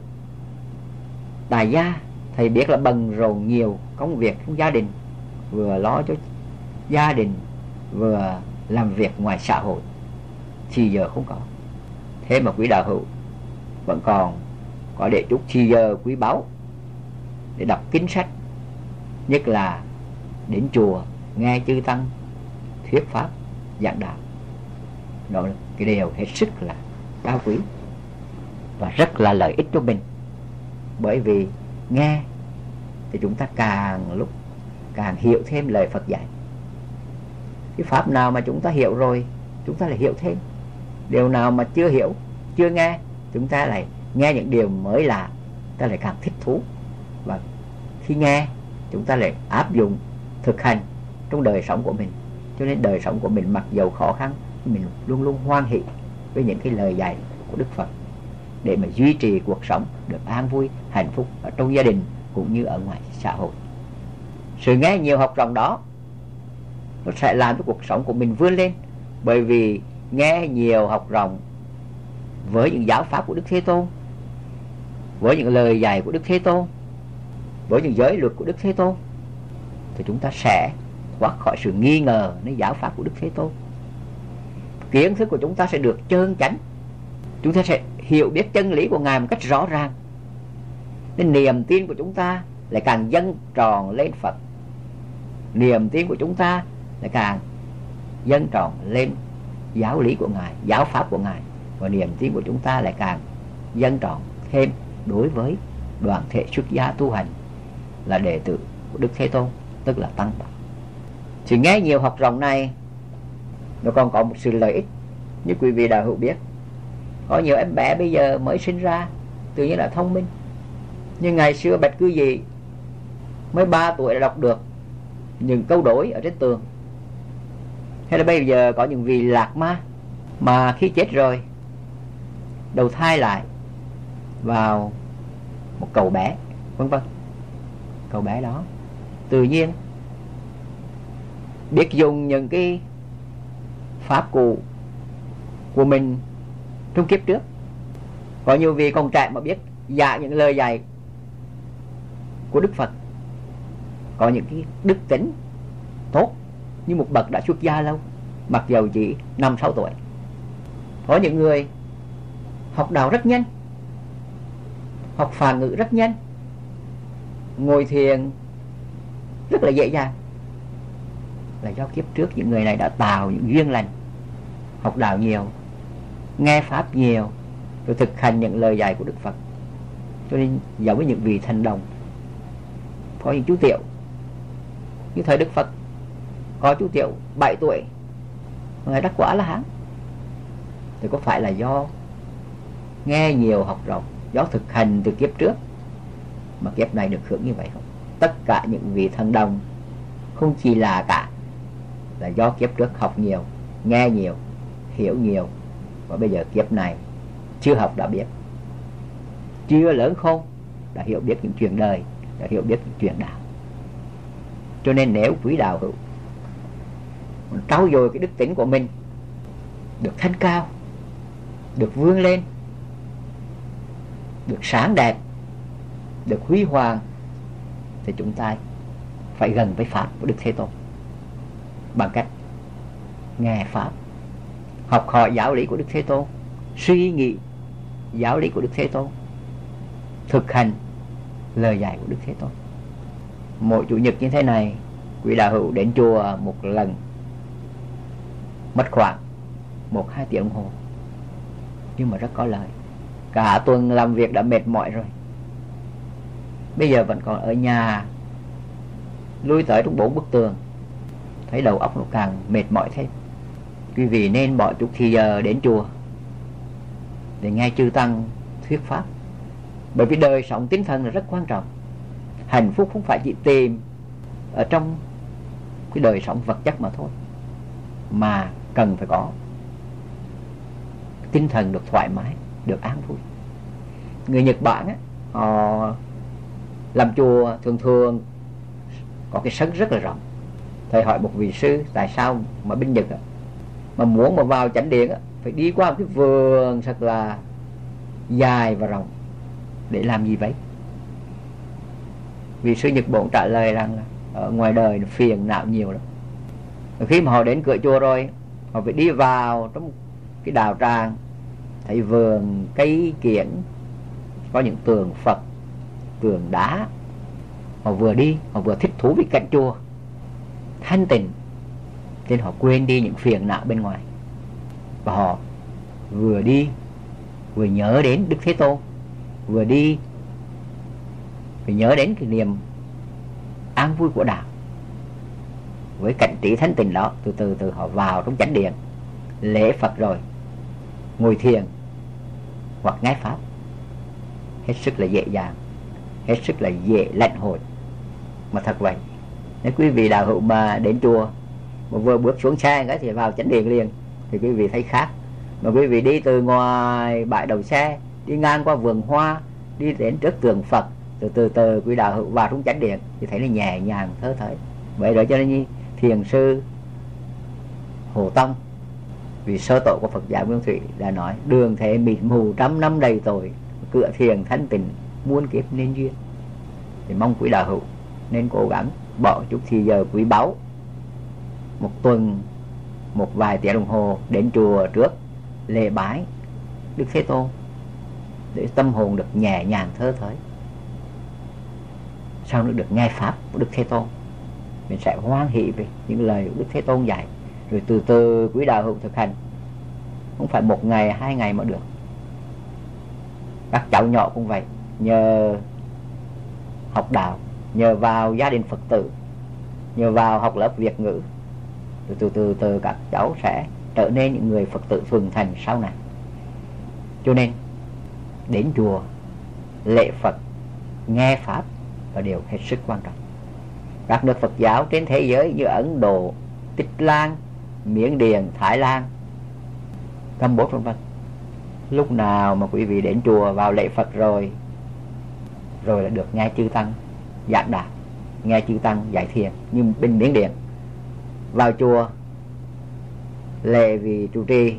tại gia, thầy biết là bận rộn nhiều công việc trong gia đình, vừa lo cho gia đình vừa làm việc ngoài xã hội, thì giờ không có. Thế mà quý đạo hữu vẫn còn có để chút thì giờ quý báu để đọc kinh sách, nhất là đến chùa nghe chư tăng thuyết pháp giảng đạo. Đó là cái điều hết sức là cao quý và rất là lợi ích cho mình. Bởi vì nghe thì chúng ta càng lúc càng hiểu thêm lời Phật dạy. Cái pháp nào mà chúng ta hiểu rồi, chúng ta lại hiểu thêm. Điều nào mà chưa hiểu, chưa nghe, chúng ta lại nghe những điều mới lạ, ta lại càng thích thú. Và khi nghe, chúng ta lại áp dụng, thực hành trong đời sống của mình. Cho nên đời sống của mình mặc dầu khó khăn, mình luôn luôn hoan hỷ với những cái lời dạy của Đức Phật, để mà duy trì cuộc sống được an vui, hạnh phúc ở trong gia đình cũng như ở ngoài xã hội. Sự nghe nhiều học rộng đó nó sẽ làm cho cuộc sống của mình vươn lên. Bởi vì nghe nhiều học rộng với những giáo pháp của Đức Thế Tôn, với những lời dạy của Đức Thế Tôn, với những giới luật của Đức Thế Tôn, thì chúng ta sẽ thoát khỏi sự nghi ngờในgiáo pháp của Đức Thế Tôn. Kiến thức của chúng ta sẽ được trơn chánh, chúng ta sẽ hiểu biết chân lý của Ngài một cách rõ ràng, nên niềm tin của chúng ta lại càng dâng tròn lên Phật, niềm tin của chúng ta lại càng dâng tròn lên giáo lý của Ngài, giáo pháp của Ngài, và niềm tin của chúng ta lại càng dâng tròn thêm đối với đoàn thể xuất gia tu hành là đệ tử của Đức Thế Tôn, tức là tăng bảo. Thì nghe nhiều học rộng này nó còn có một sự lợi ích. Như quý vị đạo hữu biết, có nhiều em bé bây giờ mới sinh ra tự nhiên là thông minh, nhưng ngày xưa Bạch Cư Dị mới 3 tuổi đã đọc được những câu đối ở trên tường. Hay là bây giờ có những vị lạc ma mà khi chết rồi đầu thai lại vào một cậu bé, vân vân. Cậu bé đó tự nhiên biết dùng những cái pháp cụ của mình trong kiếp trước. Có nhiều vị còn trẻ mà biết giảng những lời dạy của Đức Phật, có những cái đức tính tốt như một bậc đã xuất gia lâu, mặc dầu chỉ 5-6 tuổi. Có những người học đạo rất nhanh, học phản ngữ rất nhanh, ngồi thiền rất là dễ dàng, là do kiếp trước những người này đã tạo những duyên lành, học đạo nhiều, nghe pháp nhiều, rồi thực hành những lời dạy của Đức Phật. Cho nên giống với những vị thành đồng, có những chú tiểu như thời Đức Phật, có chú tiểu 7 tuổi người đắc quả là hán. Thì có phải là do nghe nhiều học rộng, do thực hành từ kiếp trước mà kiếp này được hưởng như vậy không? tất cả những vị thần đồng không chỉ là cả là do kiếp trước học nhiều, nghe nhiều, hiểu nhiều, và bây giờ kiếp này chưa học đã biết, chưa lớn khôn đã hiểu biết những chuyện đời, đã hiểu biết những chuyện đạo. Cho nên nếu quý đạo hữu trau dồi cái đức tính của mình được thanh cao, được vươn lên, được sáng đẹp, được huy hoàng, thì chúng ta phải gần với pháp của Đức Thế Tôn bằng cách nghe pháp, học hỏi giáo lý của Đức Thế Tôn, suy nghĩ giáo lý của Đức Thế Tôn, thực hành lời dạy của Đức Thế Tôn. Mỗi chủ nhật như thế này, quý đạo hữu đến chùa một lần mất khoảng 1-2 tiếng đồng hồ, nhưng mà rất có lợi. Cả tuần làm việc đã mệt mỏi rồi, bây giờ vẫn còn ở nhà lui tới trong 4 bức tường, thấy đầu óc nó càng mệt mỏi thêm. Quý vị nên bỏ chút thì giờ đến chùa để nghe chư tăng thuyết pháp, bởi vì đời sống tinh thần là rất quan trọng. Hạnh phúc không phải chỉ tìm ở trong cái đời sống vật chất mà thôi, mà cần phải có tinh thần được thoải mái, được an vui. Người Nhật Bản á, họ làm chùa thường thường có cái sân rất là rộng. Thầy hỏi một vị sư tại sao mà bên Nhật á, mà muốn mà vào chánh điện á, phải đi qua một cái vườn thật là dài và rộng, để làm gì vậy? Vị sư Nhật Bản trả lời rằng là ở ngoài đời nó phiền não nhiều lắm. Khi mà họ đến cửa chùa rồi, họ phải đi vào trong cái đạo tràng, thấy vườn cây kiển, có những tường Phật, tường đá. Họ vừa đi, họ vừa thích thú với cảnh chùa thanh tịnh, nên họ quên đi những phiền não bên ngoài, và họ vừa đi vừa nhớ đến Đức Thế Tôn, vừa đi vừa nhớ đến cái niềm an vui của đạo. Với cảnh trí thanh tịnh đó, từ từ họ vào trong chánh điện, lễ Phật rồi ngồi thiền hoặc nghe pháp, hết sức là dễ dàng, hết sức là dễ lãnh hội. Mà thật vậy, nếu quý vị đạo hữu mà đến chùa mà vừa bước xuống xe cái thì vào chánh điện liền, thì quý vị thấy khác. Mà quý vị đi từ ngoài bãi đậu xe, đi ngang qua vườn hoa, đi đến trước tường Phật, từ từ quý đạo hữu vào trong chánh điện thì thấy nó nhẹ nhàng thơ thới. Vậy đó cho nên như thiền sư Hồ Tông, vì sơ tổ của Phật giáo Nguyên Thủy, đã nói đường thế mịt mù 100 năm đầy tội, cửa thiền thanh tịnh muôn kiếp nên duyên. Thì mong quý đạo hữu nên cố gắng bỏ chút thì giờ quý báu, một tuần một vài tiếng đồng hồ đến chùa trước lễ bái Đức Thế Tôn, để tâm hồn được nhẹ nhàng thơ thới. Sau nữa được nghe pháp của Đức Thế Tôn, mình sẽ hoan hỷ về những lời của Đức Thế Tôn dạy, rồi từ từ quý đạo hữu thực hành. Không phải 1 ngày 2 ngày mà được. Các cháu nhỏ cũng vậy, nhờ học đạo, nhờ vào gia đình Phật tử, nhờ vào học lớp Việt ngữ, từ từ các cháu sẽ trở nên những người Phật tử thuần thành sau này. Cho nên đến chùa lễ Phật, nghe pháp là điều hết sức quan trọng. Các nước Phật giáo trên thế giới như Ấn Độ, Tích Lan, Miến Điện, Thái Lan, Campuchia v.v., lúc nào mà quý vị đến chùa vào lễ Phật rồi là được nghe chư tăng giảng đạo, nghe chư tăng dạy thiền. Như bên Miến Điện, vào chùa lễ vì trụ trì,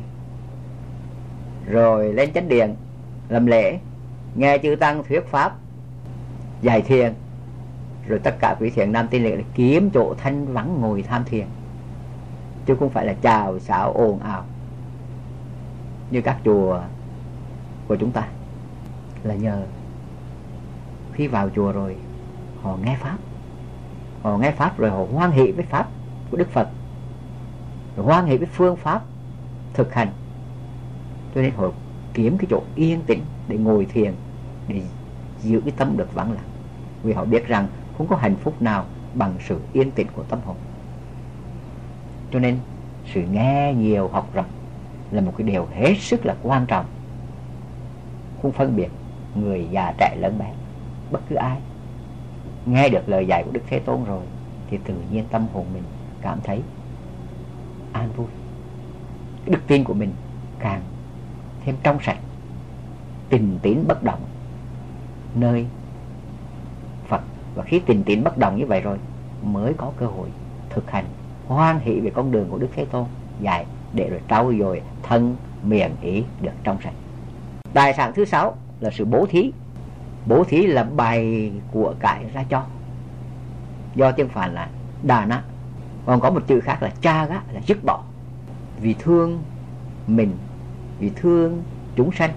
rồi lên chánh điện làm lễ, nghe chư tăng thuyết pháp dạy thiền, rồi tất cả quý thiền nam tín nữ kiếm chỗ thanh vắng ngồi tham thiền, chứ không phải là chào xạo ồn ào như các chùa của chúng ta. Là nhờ khi vào chùa rồi họ nghe pháp rồi họ hoan hỷ với pháp của Đức Phật, rồi hoan hỷ với phương pháp thực hành, cho nên họ kiếm cái chỗ yên tĩnh để ngồi thiền, để giữ cái tâm được vắng lặng, vì họ biết rằng không có hạnh phúc nào bằng sự yên tĩnh của tâm hồn. Cho nên sự nghe nhiều học rộng là một cái điều hết sức là quan trọng, không phân biệt người già trẻ lớn bé, bất cứ ai. nghe được lời dạy của Đức Thế Tôn rồi thì tự nhiên tâm hồn mình cảm thấy an vui. Đức tin của mình càng thêm trong sạch, tình tín bất động nơi Phật. Và khi tình tín bất động như vậy rồi mới có cơ hội thực hành hoan hỷ về con đường của Đức Thế Tôn dạy, để rồi trau dồi thân miệng ý được trong sạch. Tài sản thứ 6 là sự bố thí. Bố thí là bày của cải ra cho, do tiếng Phạn là đà nát. Còn có một chữ khác là cha gá, là dứt bỏ. Vì thương mình, vì thương chúng sanh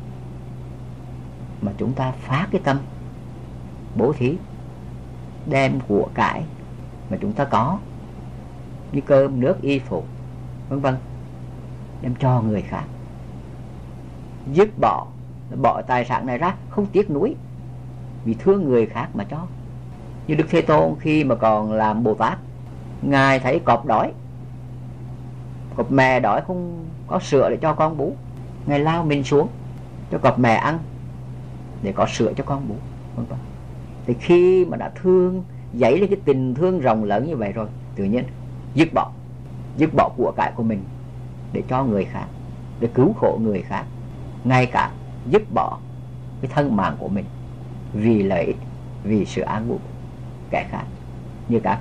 mà chúng ta phá cái tâm bố thí, đem của cải mà chúng ta có như cơm nước y phục vân vân đem cho người khác. Dứt bỏ, bỏ tài sản này ra, không tiếc nuối, vì thương người khác mà cho. Như Đức Thế Tôn khi mà còn làm Bồ Tát, Ngài thấy cọp đói, cọp mẹ đói không có sữa để cho con bú, Ngài lao mình xuống cho cọp mẹ ăn để có sữa cho con bú. Thì khi mà đã thương, dấy lên cái tình thương rộng lớn như vậy rồi, tự nhiên dứt bỏ của cải của mình để cho người khác, để cứu khổ người khác, ngay cả dứt bỏ cái thân mạng của mình vì lợi ích, vì sự an vui kẻ khác, như các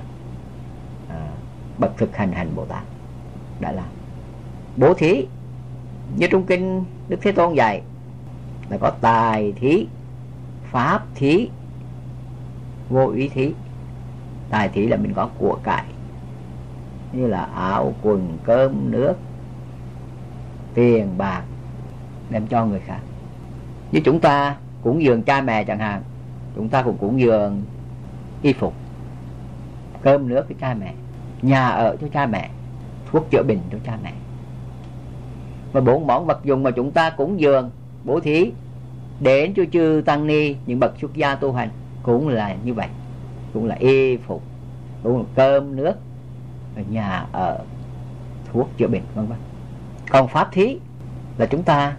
bậc thực hành Bồ Tát đã làm. Bố thí như trong kinh Đức Thế Tôn dạy là có tài thí, pháp thí, vô ý thí. Tài thí là mình có của cải như là áo quần cơm nước tiền bạc đem cho người khác. Như chúng ta cúng dường cha mẹ chẳng hạn, chúng ta cũng cúng dường y phục, cơm nước cho cha mẹ, nhà ở cho cha mẹ, thuốc chữa bệnh cho cha mẹ. Và 4 món vật dụng mà chúng ta cúng dường bố thí đến cho chư tăng ni, những bậc xuất gia tu hành cũng là như vậy, cũng là y phục, cũng là cơm nước, nhà ở, thuốc chữa bệnh vân vân. Còn pháp thí là chúng ta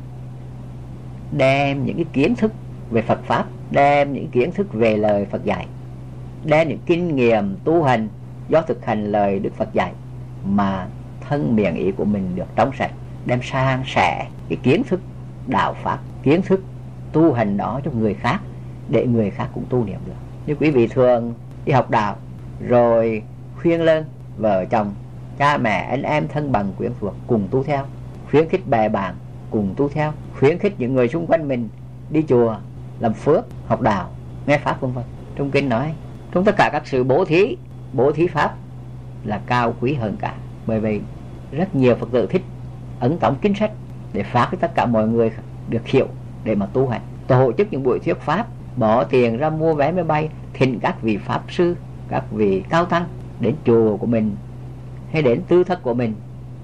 đem những cái kiến thức về Phật pháp, đem những kiến thức về lời Phật dạy, đem những kinh nghiệm tu hành do thực hành lời Đức Phật dạy mà thân miệng ý của mình được trong sạch, đem san sẻ cái kiến thức đạo pháp, kiến thức tu hành đó cho người khác, để người khác cũng tu niệm được. Như quý vị thường đi học đạo rồi khuyên lơn vợ chồng, cha mẹ, anh em, thân bằng quyến thuộc cùng tu theo, khuyến khích bè bạn cùng tu theo, khuyến khích những người xung quanh mình đi chùa làm phước, học đạo, nghe pháp vân vân. Trong kinh nói trong tất cả các sự bố thí pháp là cao quý hơn cả. Bởi vì rất nhiều Phật tử thích ấn tống kinh sách để phát cho tất cả mọi người được hiểu để mà tu hành. Tổ chức những buổi thuyết pháp, bỏ tiền ra mua vé máy bay, thỉnh các vị pháp sư, các vị cao tăng đến chùa của mình hay đến tư thất của mình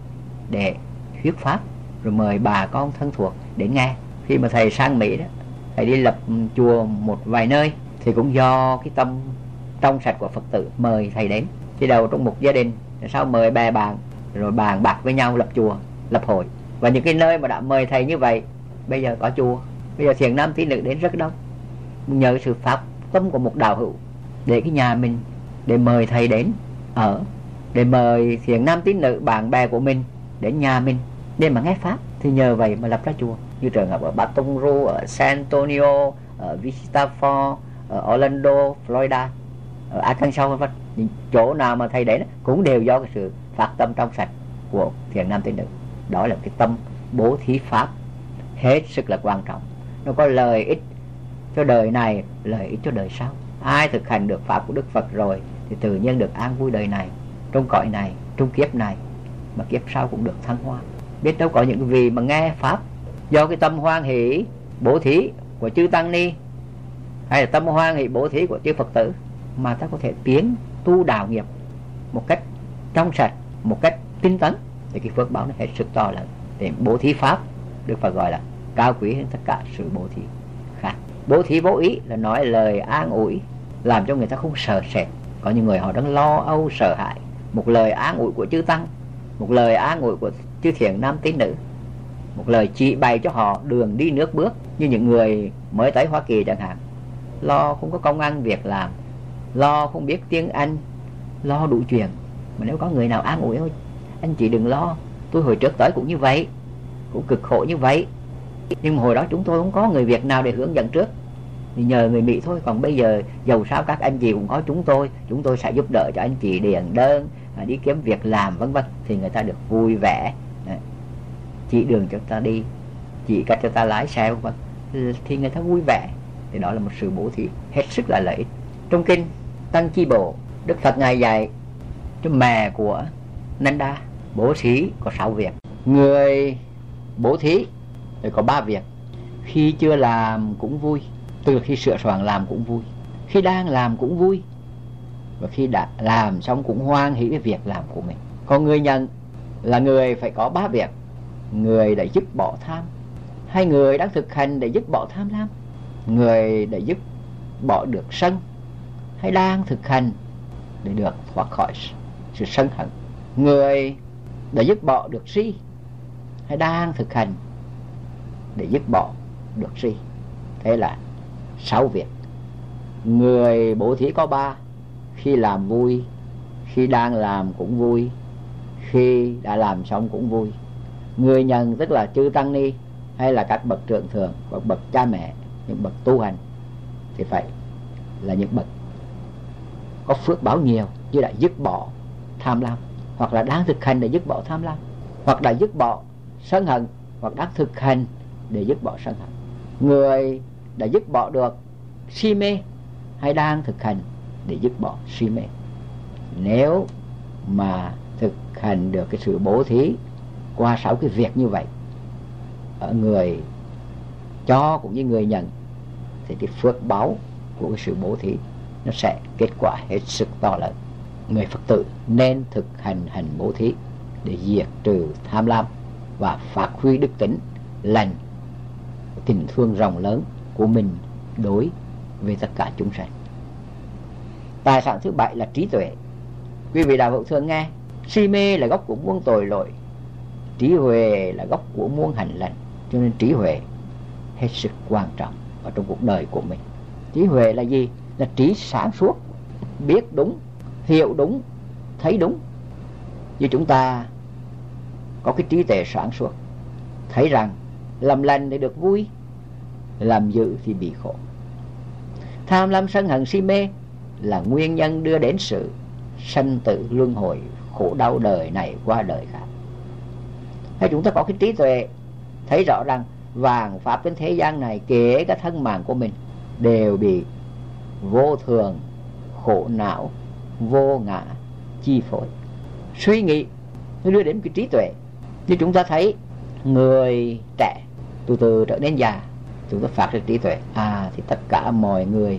để thuyết pháp, rồi mời bà con thân thuộc đến nghe. Khi mà thầy sang Mỹ đó, thầy đi lập chùa một vài nơi thì cũng do cái tâm trong sạch của Phật tử mời thầy đến. Khi đầu trong một gia đình, sau mời bè bạn, rồi bàn bạc với nhau lập chùa, lập hội. Và những cái nơi mà đã mời thầy như vậy, bây giờ có chùa, bây giờ thiền nam tín nữ đến rất đông, nhờ sự pháp tâm của một đạo hữu để cái nhà mình, để mời thầy đến ở, để mời thiền nam tín nữ bạn bè của mình đến nhà mình để mà nghe pháp. Thì nhờ vậy mà lập ra chùa. Như trường hợp ở Baton Rouge, ở San Antonio, ở Wichita Falls, ở Orlando, Florida, ở Arkansas vân vân, những chỗ nào mà thầy đến cũng đều do cái sự phát tâm trong sạch của thiền nam tín nữ. Đó là cái tâm bố thí pháp hết sức là quan trọng. Nó có lợi ích cho đời này, lợi ích cho đời sau. Ai thực hành được pháp của Đức Phật rồi thì tự nhiên được an vui đời này, trong cõi này, trong kiếp này, mà kiếp sau cũng được thăng hoa. Biết đâu có những vị mà nghe pháp do cái tâm hoan hỷ bố thí của chư tăng ni, hay là tâm hoan hỷ bố thí của chư Phật tử, mà ta có thể tiến tu đạo nghiệp một cách trong sạch, một cách tinh tấn, thì cái phước báo nó hết sức to lớn. Để bố thí pháp Đức Phật gọi là cao quý hơn tất cả sự bố thí khác. Bố thí vô ý là nói lời an ủi, làm cho người ta không sợ sệt. Có những người họ đang lo âu sợ hãi, một lời an ủi của chư tăng, một lời an ủi của chư thiền nam tín nữ, một lời chỉ bày cho họ đường đi nước bước. Như những người mới tới Hoa Kỳ chẳng hạn, lo không có công ăn việc làm, lo không biết tiếng Anh, lo đủ chuyện. Mà nếu có người nào an ủi, anh chị đừng lo, tôi hồi trước tới cũng như vậy, cũng cực khổ như vậy, nhưng mà hồi đó chúng tôi không có người Việt nào để hướng dẫn trước, thì nhờ người Mỹ thôi. Còn bây giờ dầu sao các anh chị cũng có chúng tôi sẽ giúp đỡ cho anh chị điền đơn, đi kiếm việc làm vân vân, thì người ta được vui vẻ, chỉ đường cho ta đi, chỉ cách cho ta lái xe vân vân, thì người ta vui vẻ. Thì đó là một sự bố thí hết sức là lợi ích. Trong kinh Tăng Chi Bộ, Đức Phật ngài dạy cho mẹ của Nanda bố thí có 6 việc. Người bố thí thì có 3 việc. Khi chưa làm cũng vui, tức là khi sửa soạn làm cũng vui, khi đang làm cũng vui, và khi đã làm xong cũng hoan hỷ với việc làm của mình. Còn người nhận là người phải có 3 việc. Người đã dứt bỏ tham, hay người đang thực hành để dứt bỏ tham lam, người đã dứt bỏ được sân, hay đang thực hành để được thoát khỏi sự sân hận, người đã dứt bỏ được si, hay đang thực hành để dứt bỏ được si. Thế là 6 việc. Người bố thí có 3: khi làm vui, khi đang làm cũng vui, khi đã làm xong cũng vui. Người nhận tức là chư tăng ni, hay là các bậc trưởng thượng, các bậc cha mẹ, những bậc tu hành, thì phải là những bậc có phước báo nhiều, như đã dứt bỏ tham lam, hoặc là đang thực hành để dứt bỏ tham lam, hoặc đã dứt bỏ sân hận, hoặc đang thực hành để dứt bỏ sân hận. Người đã dứt bỏ được si mê, hay đang thực hành để dứt bỏ si mê. Nếu mà thực hành được cái sự bố thí qua 6 cái việc như vậy, ở người cho cũng như người nhận, thì cái phước báo của cái sự bố thí nó sẽ kết quả hết sức to lớn. Người Phật tử nên thực hành bố thí để diệt trừ tham lam và phát huy đức tính lành, tình thương rộng lớn của mình đối với tất cả chúng sanh. Tài sản thứ 7 là trí tuệ. Quý vị đạo hữu thường nghe, si mê là gốc của muôn tội lỗi, trí huệ là gốc của muôn hành lành. Cho nên trí huệ hết sức quan trọng ở trong cuộc đời của mình. Trí huệ là gì? Là trí sáng suốt, biết đúng, hiểu đúng, thấy đúng. Như chúng ta có cái trí tuệ sáng suốt, thấy rằng làm lành để được vui, làm dữ thì bị khổ. Tham lam sân hận si mê là nguyên nhân đưa đến sự sanh tử luân hồi, khổ đau đời này qua đời khác. Hay chúng ta có cái trí tuệ thấy rõ rằng vạn pháp trên thế gian này, kể cả thân mạng của mình, đều bị vô thường, khổ não, vô ngã chi phối. Suy nghĩ nó đưa đến cái trí tuệ. Như chúng ta thấy người trẻ từ từ trở nên già, chúng ta phát được trí tuệ, thì tất cả mọi người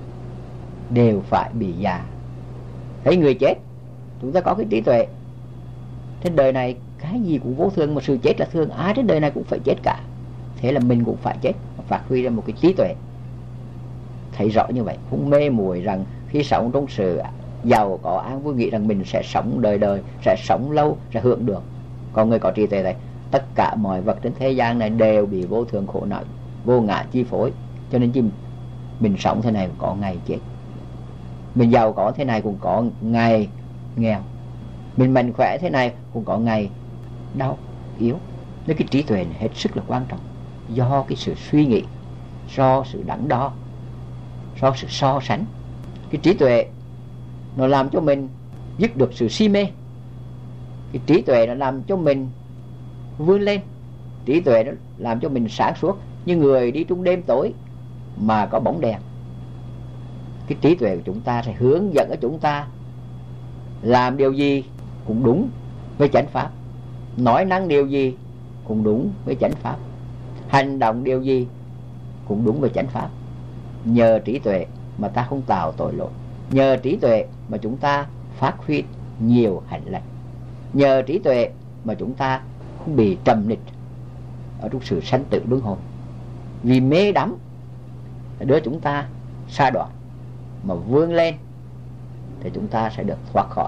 đều phải bị già. Thấy người chết, chúng ta có cái trí tuệ, trên đời này cái gì cũng vô thường, mà sự chết là thường, ai trên đời này cũng phải chết cả, thế là mình cũng phải chết. Phát huy ra một cái trí tuệ thấy rõ như vậy, không mê muội rằng khi sống trong sự giàu có an vui, nghĩ rằng mình sẽ sống đời đời, sẽ sống lâu, sẽ hưởng được. Còn người có trí tuệ này, tất cả mọi vật trên thế gian này đều bị vô thường, khổ não, vô ngã chi phối. Cho nên chứ mình sống thế này cũng có ngày chết, mình giàu có thế này cũng có ngày nghèo, mình mạnh khỏe thế này cũng có ngày đau yếu. Nên cái trí tuệ này hết sức là quan trọng, do cái sự suy nghĩ, do sự đắn đo, do sự so sánh. Cái trí tuệ nó làm cho mình dứt được sự si mê. Cái trí tuệ nó làm cho mình vươn lên. Trí tuệ nó làm cho mình sáng suốt, như người đi trong đêm tối mà có bóng đèn. Cái trí tuệ của chúng ta sẽ hướng dẫn ở chúng ta làm điều gì cũng đúng với chánh pháp, nói năng điều gì cũng đúng với chánh pháp, hành động điều gì cũng đúng với chánh pháp. Nhờ trí tuệ mà ta không tạo tội lỗi, nhờ trí tuệ mà chúng ta phát huy nhiều hạnh lành, nhờ trí tuệ mà chúng ta không bị trầm nịch ở trong sự sanh tử luân hồi. Vì mê đắm đưa chúng ta sa đoạn, mà vươn lên thì chúng ta sẽ được thoát khỏi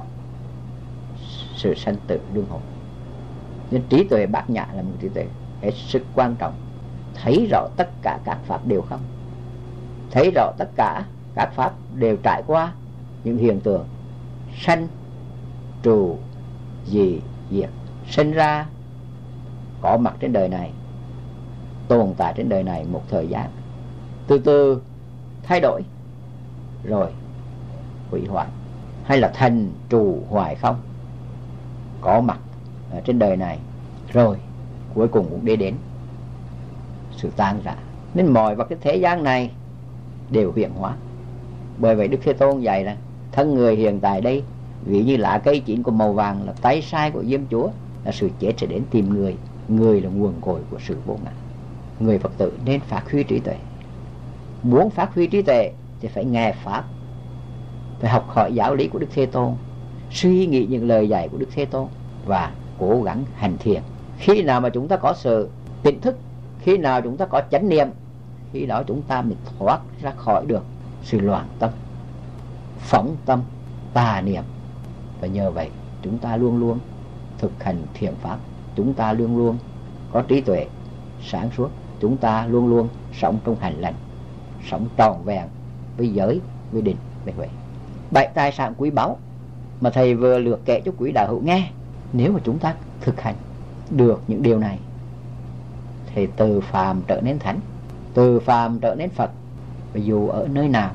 sự sanh tử luân hồi. Nên trí tuệ bát nhã là một trí tuệ hết sức quan trọng, thấy rõ tất cả các pháp đều không, thấy rõ tất cả các pháp đều trải qua những hiện tượng sanh trụ dị diệt, sinh ra, có mặt trên đời này, tồn tại trên đời này một thời gian, từ từ thay đổi rồi hủy hoại, hay là thành trụ hoại không, có mặt ở trên đời này rồi cuối cùng cũng đi đến sự tan rã. Nên mọi vật cái thế gian này đều hiện hóa. Bởi vậy Đức Thế Tôn dạy là thân người hiện tại đây ví như lá cây chín của màu vàng, là tay sai của Diêm Chúa, là sự chết sẽ đến tìm người. Người là nguồn cội của sự vô ngã. Người Phật tử nên phát huy trí tuệ. Muốn phát huy trí tuệ thì phải nghe pháp, phải học hỏi giáo lý của Đức Thế Tôn, suy nghĩ những lời dạy của Đức Thế Tôn và cố gắng hành thiền. Khi nào mà chúng ta có sự tỉnh thức, khi nào chúng ta có chánh niệm, khi đó chúng ta mới thoát ra khỏi được sự loạn tâm, phóng tâm, tà niệm. Và nhờ vậy chúng ta luôn luôn thực hành thiền pháp, chúng ta luôn luôn có trí tuệ sáng suốt, chúng ta luôn luôn sống trong hành lành, sống trọn vẹn với giới, với định, với huệ. 7 tài sản quý báu mà thầy vừa lược kể cho quý đạo hữu nghe, nếu mà chúng ta thực hành được những điều này thì từ phàm trở nên thánh, từ phàm trở nên Phật. Và dù ở nơi nào,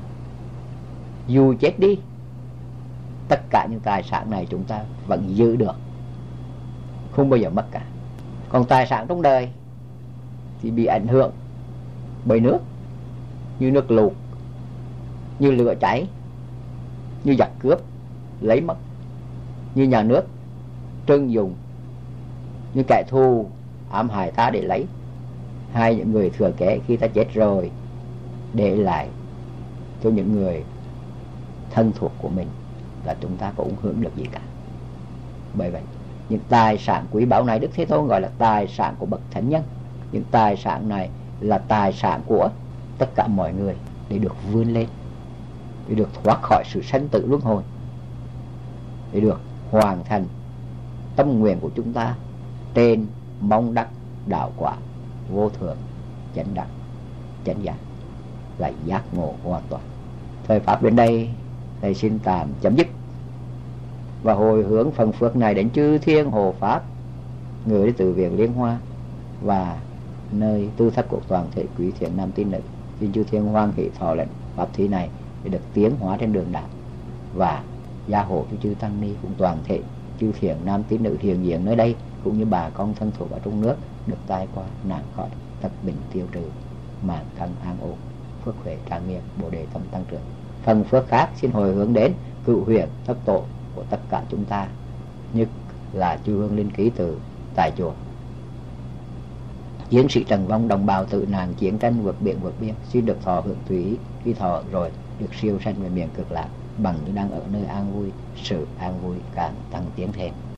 dù chết đi, tất cả những tài sản này chúng ta vẫn giữ được, không bao giờ mất cả. Còn tài sản trong đời thì bị ảnh hưởng bởi nước, như nước lụt, như lửa cháy, như giặc cướp lấy mất, như nhà nước trưng dùng, như kẻ thù ám hại ta để lấy, hay những người thừa kế khi ta chết rồi để lại cho những người thân thuộc của mình, là chúng ta cũng không hưởng được gì cả. Bởi vậy những tài sản quý báu này Đức Thế Tôn gọi là tài sản của bậc thánh nhân. Những tài sản này là tài sản của tất cả mọi người để được vươn lên, để được thoát khỏi sự sanh tử luân hồi, để được hoàn thành tâm nguyện của chúng ta trên mong đắc đạo quả vô thượng chánh đẳng chánh giác, là giác ngộ hoàn toàn. Thời pháp đến đây thầy xin tạm chấm dứt và hồi hướng phần phước này đến chư thiên hộ pháp, người đến từ viện Liên Hoa và nơi tư thất của toàn thể quý thiện nam tín nữ. Xin chư thiên hoan hỷ thọ lệnh pháp thí này để được tiến hóa trên đường đạo, và gia hộ cho chư tăng ni cũng toàn thể chư thiện nam tín nữ hiện diện nơi đây, cũng như bà con thân thuộc ở trong nước được tai qua nạn khỏi, tất bình tiêu trừ, màng căn an ổn, phước huệ trang nghiêm, bồ đề tâm tăng trưởng. Phần phước khác xin hồi hướng đến cựu huyền thất tổ của tất cả chúng ta, nhất là chư hương linh ký từ tại chùa, chiến sĩ Trần Vong, đồng bào tự nạn chiến tranh vượt biển vượt biên, xin được thọ hưởng thủy, khi thọ rồi được siêu sanh về miền cực lạc, bằng như đang ở nơi an vui, sự an vui càng tăng tiến thêm.